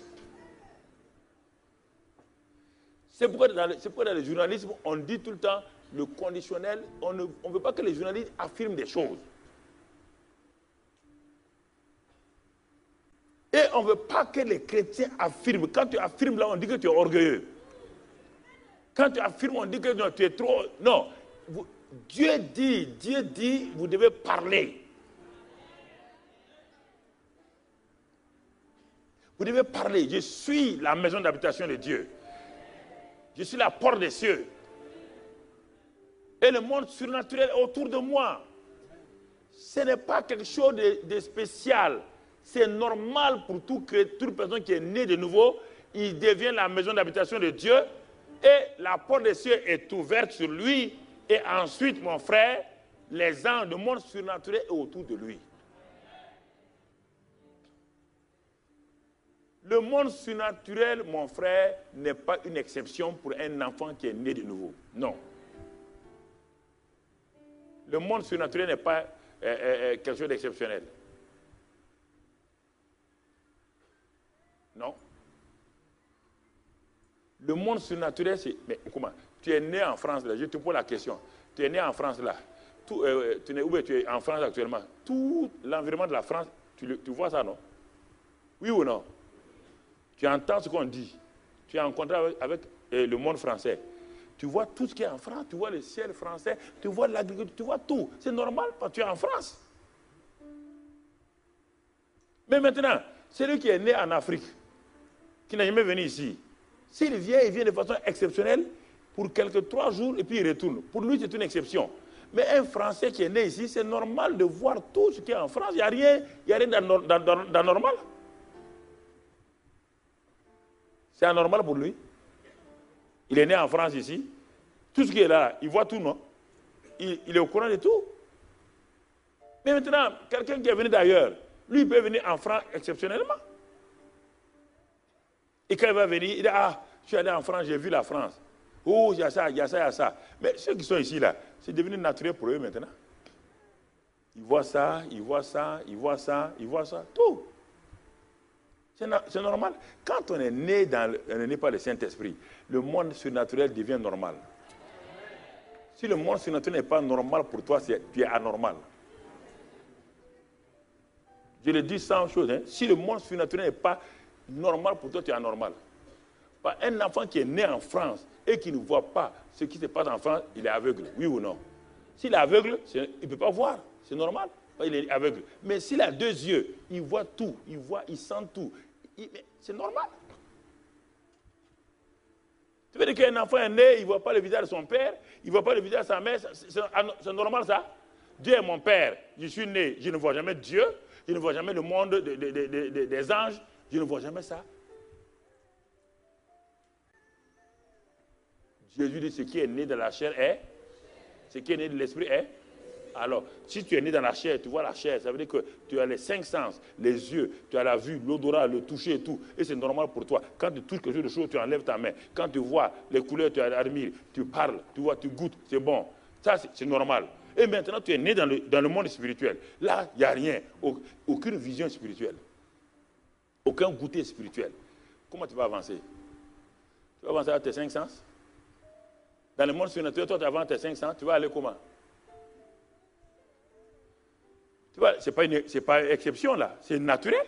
Speaker 1: C'est pourquoi dans le, c'est pourquoi dans le journalisme, on dit tout le temps le conditionnel. On ne on veut pas que les journalistes affirment des choses. Et on ne veut pas que les chrétiens affirment. Quand tu affirmes là, on dit que tu es orgueilleux. Quand tu affirmes, on dit que non, tu es trop... Non. Vous, Dieu dit, Dieu dit, vous devez parler. Vous devez parler. Je suis la maison d'habitation de Dieu. Je suis la porte des cieux. Et le monde surnaturel est autour de moi. Ce n'est pas quelque chose de, de spécial. C'est normal pour tout, toute personne qui est née de nouveau. Il devient la maison d'habitation de Dieu. Et la porte des cieux est ouverte sur lui. Et ensuite, mon frère, les anges, le monde surnaturel est autour de lui. Le monde surnaturel, mon frère, n'est pas une exception pour un enfant qui est né de nouveau. Non. Le monde surnaturel n'est pas euh, euh, quelque chose d'exceptionnel. Non. Le monde surnaturel, c'est... Mais comment? Tu es né en France, là, je te pose la question. Tu es né en France, là. Tout, euh, tu, es, où tu es en France actuellement. Tout l'environnement de la France, tu, le, tu vois ça, non? Oui ou non? Tu entends ce qu'on dit. Tu es en contact avec, avec euh, le monde français. Tu vois tout ce qui est en France. Tu vois le ciel français. Tu vois l'agriculture. Tu vois tout. C'est normal parce que tu es en France. Mais maintenant, celui qui est né en Afrique, qui n'a jamais venu ici, s'il vient, il vient de façon exceptionnelle pour quelques trois jours et puis il retourne. Pour lui, c'est une exception. Mais un Français qui est né ici, c'est normal de voir tout ce qui est en France. Il n'y a rien, il y a rien d'anormal. C'est anormal pour lui. Il est né en France ici. Tout ce qui est là, il voit tout, non? il, il est au courant de tout. Mais maintenant, quelqu'un qui est venu d'ailleurs, lui, il peut venir en France exceptionnellement. Et quand il va venir, il dit, ah, je suis allé en France, j'ai vu la France. Oh, il y a ça, il y a ça, il y a ça. Mais ceux qui sont ici, là, c'est devenu naturel pour eux maintenant. Ils voient ça, ils voient ça, ils voient ça, ils voient ça, tout. C'est normal. Quand on est né, dans le, on est né par le Saint-Esprit, le monde surnaturel devient normal. Si le monde surnaturel n'est pas normal pour toi, tu es anormal. Je le dis sans chose. Hein. Si le monde surnaturel n'est pas normal pour toi, tu es anormal. Un enfant qui est né en France et qui ne voit pas ce qui se passe en France, il est aveugle, oui ou non? S'il est aveugle, il ne peut pas voir, c'est normal, il est aveugle. Mais s'il a deux yeux, il voit tout, il voit, il sent tout. C'est normal. Tu veux dire qu'un enfant est né, il ne voit pas le visage de son père, il ne voit pas le visage de sa mère, c'est normal ça? Dieu est mon père, je suis né, je ne vois jamais Dieu, je ne vois jamais le monde de, de, de, de, de, des anges, je ne vois jamais ça. Jésus dit, ce qui est né de la chair est, ce qui est né de l'esprit est. Alors, si tu es né dans la chair, tu vois la chair, ça veut dire que tu as les cinq sens, les yeux, tu as la vue, l'odorat, le toucher et tout. Et c'est normal pour toi. Quand tu touches quelque chose de chaud, tu enlèves ta main. Quand tu vois les couleurs, tu admires, tu parles, tu vois, tu goûtes, c'est bon. Ça, c'est normal. Et maintenant, tu es né dans le, dans le monde spirituel. Là, il n'y a rien, aucune vision spirituelle, aucun goûter spirituel. Comment tu vas avancer? Tu vas avancer avec tes cinq sens? Dans le monde surnaturel, toi, tu avances tes cinq cents, tu vas aller comment? Tu vois, ce n'est pas, une, pas une exception, là. C'est naturel.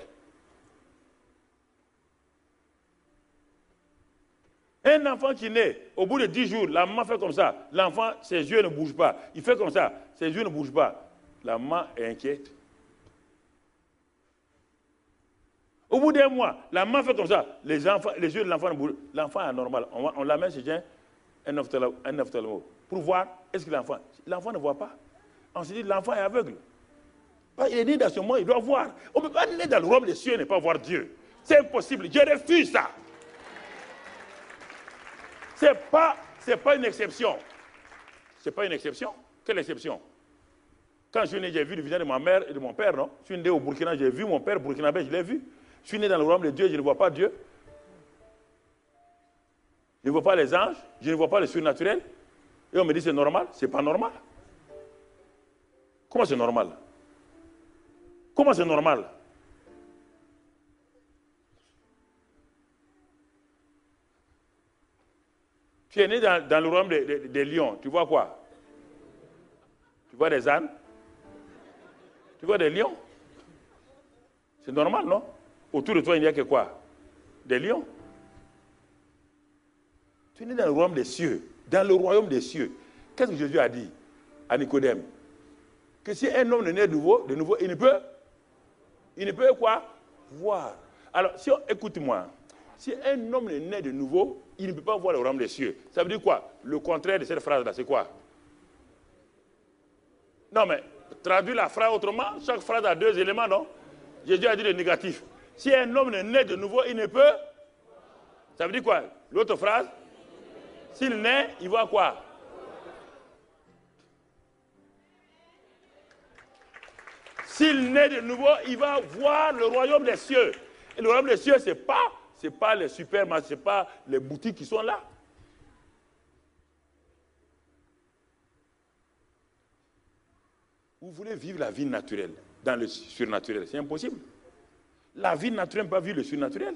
Speaker 1: Un enfant qui naît, au bout de dix jours, la maman fait comme ça. L'enfant, ses yeux ne bougent pas. Il fait comme ça, ses yeux ne bougent pas. La maman est inquiète. Au bout d'un mois, la maman fait comme ça. Les, enfants, les yeux de l'enfant ne bougent pas. L'enfant est anormal. On, on l'amène chez un ophtalmo pour voir est-ce que l'enfant... L'enfant ne voit pas. On se dit l'enfant est aveugle. Il est né dans ce monde, il doit voir. On ne peut pas naître dans le royaume des cieux et ne pas voir Dieu. C'est impossible. Je refuse ça. Ce n'est pas, pas une exception. Ce n'est pas une exception. Quelle exception? Quand je suis né, j'ai vu le visage de ma mère et de mon père, non? Je suis né au Burkina, j'ai vu mon père burkinabé, je l'ai vu. Je suis né dans le royaume de Dieu, je ne vois pas Dieu. Je ne vois pas les anges, je ne vois pas le surnaturel. Et on me dit c'est normal. Ce n'est pas normal. Comment c'est normal? Comment c'est normal? Tu es né dans, dans le royaume des, des, des lions. Tu vois quoi? Tu vois des ânes? Tu vois des lions? C'est normal, non? Autour de toi, il n'y a que quoi? Des lions. Tu es né dans le royaume des cieux. Dans le royaume des cieux. Qu'est-ce que Jésus a dit à Nicodème? Que si un homme est né de nouveau, de nouveau, il ne peut, il ne peut quoi? Voir. Alors, si écoute-moi, si un homme est né de nouveau, il ne peut pas voir le royaume des cieux. Ça veut dire quoi? Le contraire de cette phrase-là, c'est quoi? Non, mais traduis la phrase autrement. Chaque phrase a deux éléments, non? Jésus a dit le négatif. Si un homme est né de nouveau, il ne peut. Ça veut dire quoi? L'autre phrase? S'il naît, il voit quoi? S'il naît de nouveau, il va voir le royaume des cieux. Et le royaume des cieux, ce n'est pas, c'est pas les supermarchés, ce n'est pas les boutiques qui sont là. Vous voulez vivre la vie naturelle dans le surnaturel, c'est impossible. La vie naturelle ne peut pas vivre le surnaturel.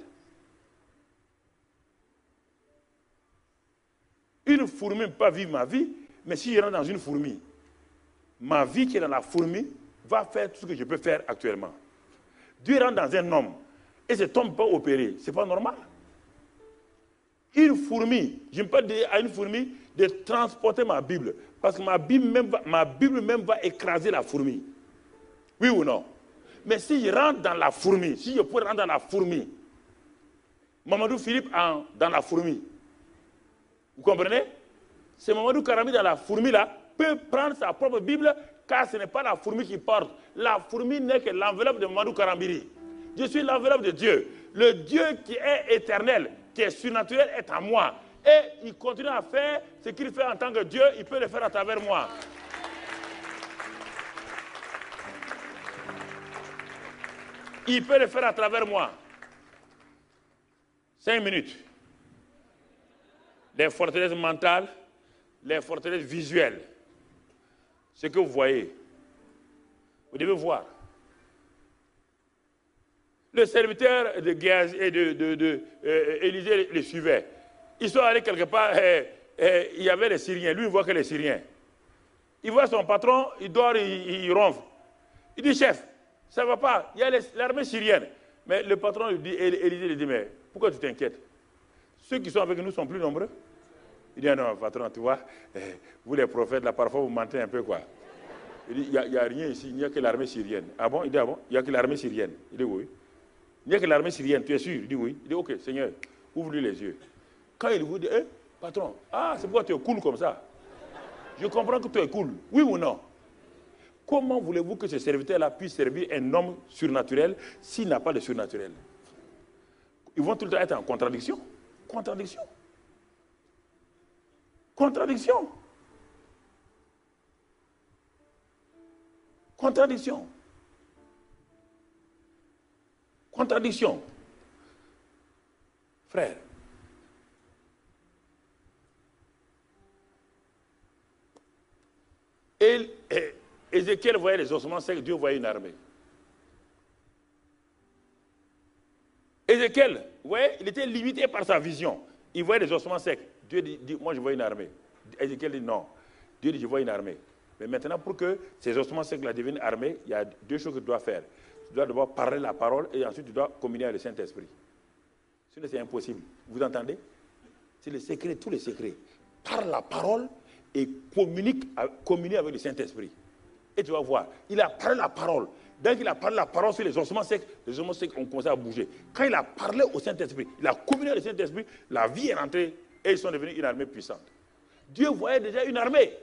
Speaker 1: Une fourmi ne peut pas vivre ma vie, mais si je rentre dans une fourmi, ma vie qui est dans la fourmi va faire tout ce que je peux faire actuellement. Dieu rentre dans un homme et cet homme peut opérer. Ce n'est pas normal. Une fourmi, je ne peux pas dire à une fourmi de transporter ma Bible, parce que ma Bible même va, ma Bible même va écraser la fourmi. Oui ou non? Mais si je rentre dans la fourmi, si je peux rentrer dans la fourmi, Mamadou Philippe en, dans la fourmi, vous comprenez? C'est Mamadou Karami dans la fourmi là, peut prendre sa propre Bible, car ce n'est pas la fourmi qui porte. La fourmi n'est que l'enveloppe de Mamadou Karambiri. Je suis l'enveloppe de Dieu. Le Dieu qui est éternel, qui est surnaturel, est en moi. Et il continue à faire ce qu'il fait en tant que Dieu, il peut le faire à travers moi. Il peut le faire à travers moi. Cinq minutes. Les forteresses mentales, les forteresses visuelles. Ce que vous voyez, vous devez voir. Le serviteur de Géasi et de, de, de, de euh, Élisée les suivait. Ils sont allés quelque part, euh, euh, il y avait les Syriens. Lui, il voit que les Syriens. Il voit son patron, il dort, il, il ronfle. Il dit, chef, ça ne va pas, il y a l'armée syrienne. Mais le patron lui dit, Élisée lui dit, mais pourquoi tu t'inquiètes? Ceux qui sont avec nous sont plus nombreux. Il dit, ah non, patron, tu vois, eh, vous les prophètes, là, parfois vous mentez un peu, quoi. Il dit, il n'y a, a rien ici, il n'y a que l'armée syrienne. Ah bon? Il dit, ah bon? Il n'y a que l'armée syrienne. Il dit, oui. Il n'y a que l'armée syrienne, tu es sûr? Il dit, oui. Il dit, ok, Seigneur, ouvre-lui les yeux. Quand il vous dit, eh, patron, ah, c'est pourquoi tu es cool comme ça. Je comprends que tu es cool. Oui ou non? Comment voulez-vous que ce serviteur-là puisse servir un homme surnaturel s'il n'a pas de surnaturel? Ils vont tout le temps être en contradiction. Contradiction. Contradiction. Contradiction. Contradiction. Frère, et, et, Ézéchiel voyait les ossements secs, Dieu voyait une armée. Ézéchiel, vous voyez, il était limité par sa vision. Il voyait les ossements secs. Dieu dit, dit, moi je vois une armée. Ézéchiel dit non. Dieu dit, je vois une armée. Mais maintenant, pour que ces ossements secs la deviennent armée, il y a deux choses que tu dois faire. Tu dois d'abord parler la parole et ensuite tu dois communier avec le Saint-Esprit. Sinon, c'est impossible. Vous entendez? C'est le secret, tous les secrets. Parle la parole et communique, communier avec le Saint-Esprit. Et tu vas voir, il a parlé la parole. Dès qu'il a parlé la parole sur les ossements secs, les ossements secs ont commencé à bouger. Quand il a parlé au Saint-Esprit, il a communié avec le Saint-Esprit, la vie est rentrée et ils sont devenus une armée puissante. Dieu voyait déjà une armée.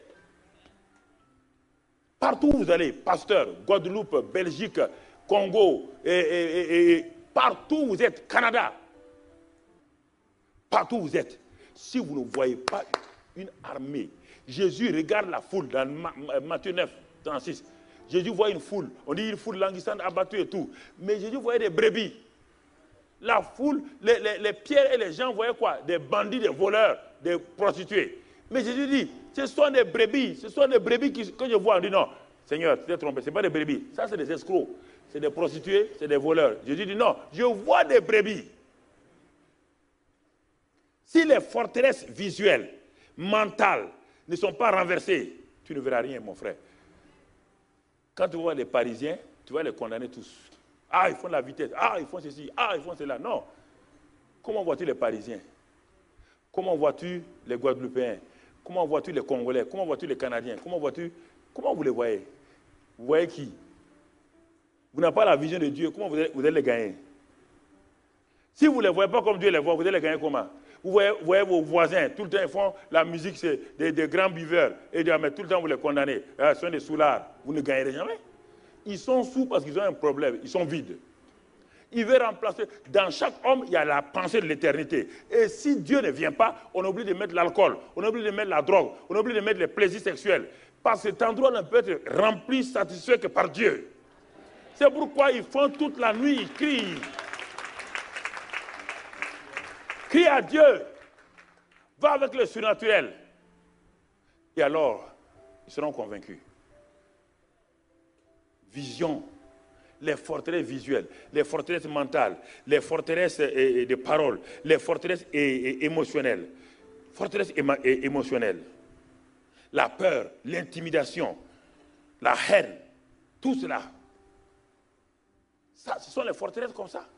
Speaker 1: Partout où vous allez, pasteur, Guadeloupe, Belgique, Congo, et, et, et, et partout où vous êtes, Canada, partout où vous êtes, si vous ne voyez pas une armée, Jésus regarde la foule dans Matthieu neuf, trente-six. Jésus voit une foule, on dit une foule languissante, abattue et tout. Mais Jésus voyait des brebis. La foule, les, les, les pierres et les gens voyaient quoi? Des bandits, des voleurs, des prostituées. Mais Jésus dit, ce sont des brebis, ce sont des brebis qui, que je vois. On dit non, Seigneur, tu t'es trompé, ce n'est pas des brebis. Ça, c'est des escrocs, c'est des prostituées, c'est des voleurs. Jésus dit non, je vois des brebis. Si les forteresses visuelles, mentales, ne sont pas renversées, tu ne verras rien, mon frère. Quand tu vois les Parisiens, tu vas les condamner tous. Ah, ils font la vitesse. Ah, ils font ceci. Ah, ils font cela. Non. Comment vois-tu les Parisiens? Comment vois-tu les Guadeloupéens? Comment vois-tu les Congolais? Comment vois-tu les Canadiens? Comment vois-tu? Comment vous les voyez? Vous voyez qui? Vous n'avez pas la vision de Dieu. Comment vous allez, vous allez les gagner? Si vous ne les voyez pas comme Dieu les voit, vous allez les gagner comment? Vous voyez, vous voyez vos voisins, tout le temps ils font la musique, c'est des, des grands buveurs. Et mais tout le temps vous les condamnez. Ah, ce sont des soulards. Vous ne gagnerez jamais. Ils sont sous parce qu'ils ont un problème. Ils sont vides. Il veut remplacer. Dans chaque homme, il y a la pensée de l'éternité. Et si Dieu ne vient pas, on oublie de mettre l'alcool, on oublie de mettre la drogue, on oublie de mettre les plaisirs sexuels. Parce que cet endroit ne peut être rempli, satisfait que par Dieu. C'est pourquoi ils font toute la nuit, ils crient. Crie à Dieu, va avec le surnaturel. Et alors, ils seront convaincus. Vision, les forteresses visuelles, les forteresses mentales, les forteresses de parole, les forteresses émotionnelles. Forteresses émotionnelles. La peur, l'intimidation, la haine, tout cela. Ça, ce sont les forteresses comme ça.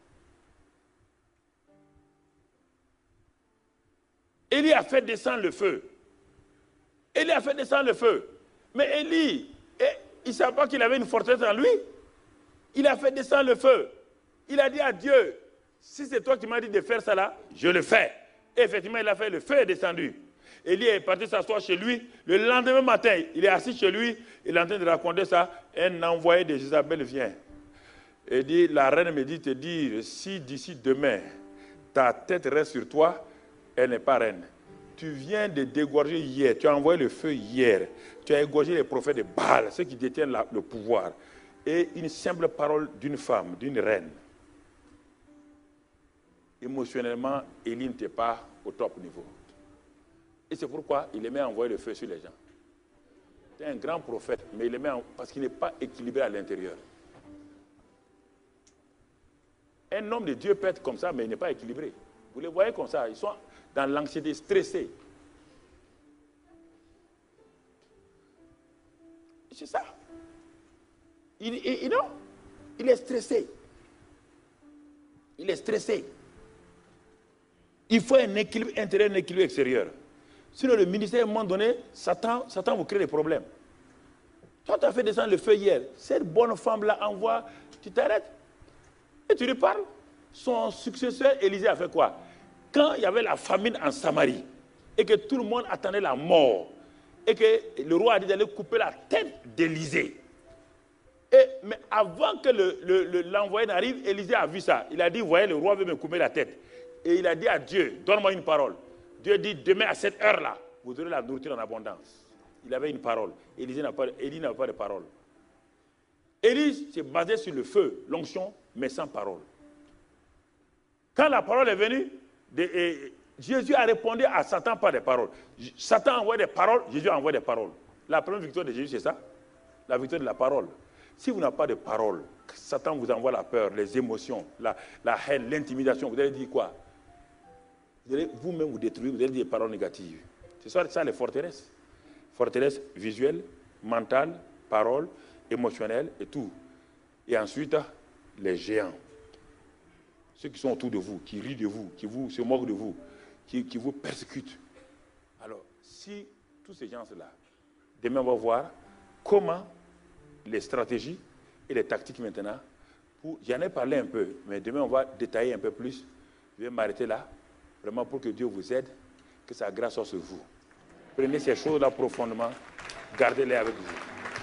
Speaker 1: Élie a fait descendre le feu. Élie a fait descendre le feu. Mais Élie, il ne savait pas qu'il avait une forteresse en lui. Il a fait descendre le feu. Il a dit à Dieu, si c'est toi qui m'as dit de faire ça là, je le fais. Et effectivement, il a fait, le feu est descendu. Élie est parti s'asseoir chez lui. Le lendemain matin, il est assis chez lui. Il est en train de raconter ça. Un envoyé de Jézabel vient. Et dit, la reine me dit te dire, si d'ici demain, ta tête reste sur toi, elle n'est pas reine. Tu viens de dégorger hier, tu as envoyé le feu hier, tu as égorgé les prophètes de Baal, ceux qui détiennent la, le pouvoir. et une simple parole d'une femme, d'une reine. Émotionnellement, Élie n'était pas au top niveau. Et c'est pourquoi il aimait envoyer le feu sur les gens. C'est un grand prophète, mais il aimait en... parce qu'il n'est pas équilibré à l'intérieur. Un homme de Dieu peut être comme ça, mais il n'est pas équilibré. Vous les voyez comme ça, ils sont dans l'anxiété, stressés. C'est ça. Il, il, il, non, il est stressé. Il est stressé. Il faut un équilibre intérieur, un équilibre extérieur. Sinon, le ministère, à un moment donné, Satan, Satan vous crée des problèmes. Toi, tu as fait descendre le feu hier. Cette bonne femme-là envoie, tu t'arrêtes. Et tu lui parles. Son successeur, Élisée, a fait quoi? Quand il y avait la famine en Samarie, et que tout le monde attendait la mort, et que le roi a dit d'aller couper la tête d'Élisée. Et, mais avant que l'envoyé le, le, n'arrive, Élisée a vu ça. Il a dit, voyez, le roi veut me couper la tête. Et il a dit à Dieu, donne-moi une parole. Dieu dit, demain à cette heure-là, vous aurez la nourriture en abondance. Il avait une parole. Élisée n'a pas, Élie n'avait pas de parole. Élie s'est basé sur le feu, l'onction, mais sans parole. Quand la parole est venue, de, et, Jésus a répondu à Satan par des paroles. Satan a envoyé des paroles, Jésus a envoyé des paroles. La première victoire de Jésus, c'est ça? La victoire de la parole. Si vous n'avez pas de parole, Satan vous envoie la peur, les émotions, la, la haine, l'intimidation. Vous allez dire quoi? Vous allez vous-même vous détruire, vous allez dire des paroles négatives. C'est ça, ça les forteresses. Forteresses visuelles, mentales, paroles, émotionnelles et tout. Et ensuite, les géants. Ceux qui sont autour de vous, qui rient de vous, qui vous, se moquent de vous, qui, qui vous persécutent. Alors, si tous ces gens-là, demain on va voir comment les stratégies et les tactiques maintenant, j'en ai parlé un peu, mais demain on va détailler un peu plus. Je vais m'arrêter là, vraiment pour que Dieu vous aide, que sa grâce soit sur vous. Prenez ces choses-là profondément, gardez-les avec vous.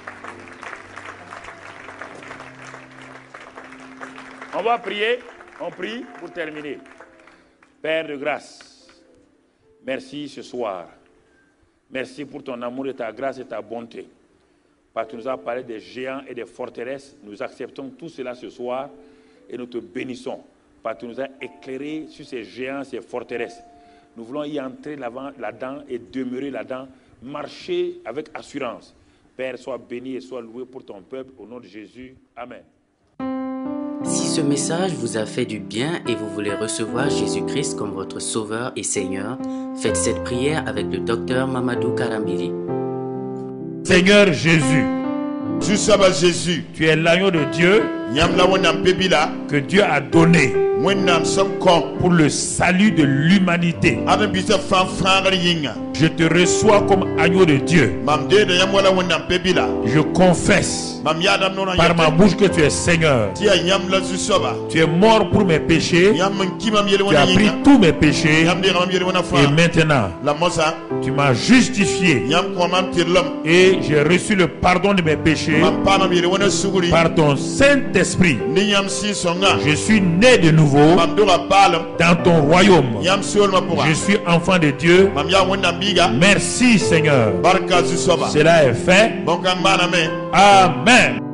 Speaker 1: On va prier, on prie pour terminer. Père de grâce, merci ce soir. Merci pour ton amour et ta grâce et ta bonté. Parce que tu nous as parlé des géants et des forteresses. Nous acceptons tout cela ce soir et nous te bénissons. Parce que tu nous as éclairé sur ces géants, ces forteresses. Nous voulons y entrer là-dedans et demeurer là-dedans, marcher avec assurance. Père, sois béni et sois loué pour ton peuple. Au nom de Jésus. Amen.
Speaker 2: Si ce message vous a fait du bien et vous voulez recevoir Jésus-Christ comme votre Sauveur et Seigneur, faites cette prière avec le docteur Mamadou Karambiri.
Speaker 1: Seigneur Jésus,
Speaker 3: Jésus,
Speaker 1: tu es l'agneau de Dieu que Dieu a donné pour le salut de l'humanité. Je te reçois comme agneau de Dieu. Je confesse par ma bouche que tu es Seigneur. Tu es mort pour mes péchés. Tu as pris tous mes péchés. Et maintenant, tu m'as justifié. Et j'ai reçu le pardon de mes péchés par ton Saint-Esprit. Je suis né de nouveau dans ton royaume. Je suis enfant de Dieu. Merci Seigneur. Cela est fait. Amen.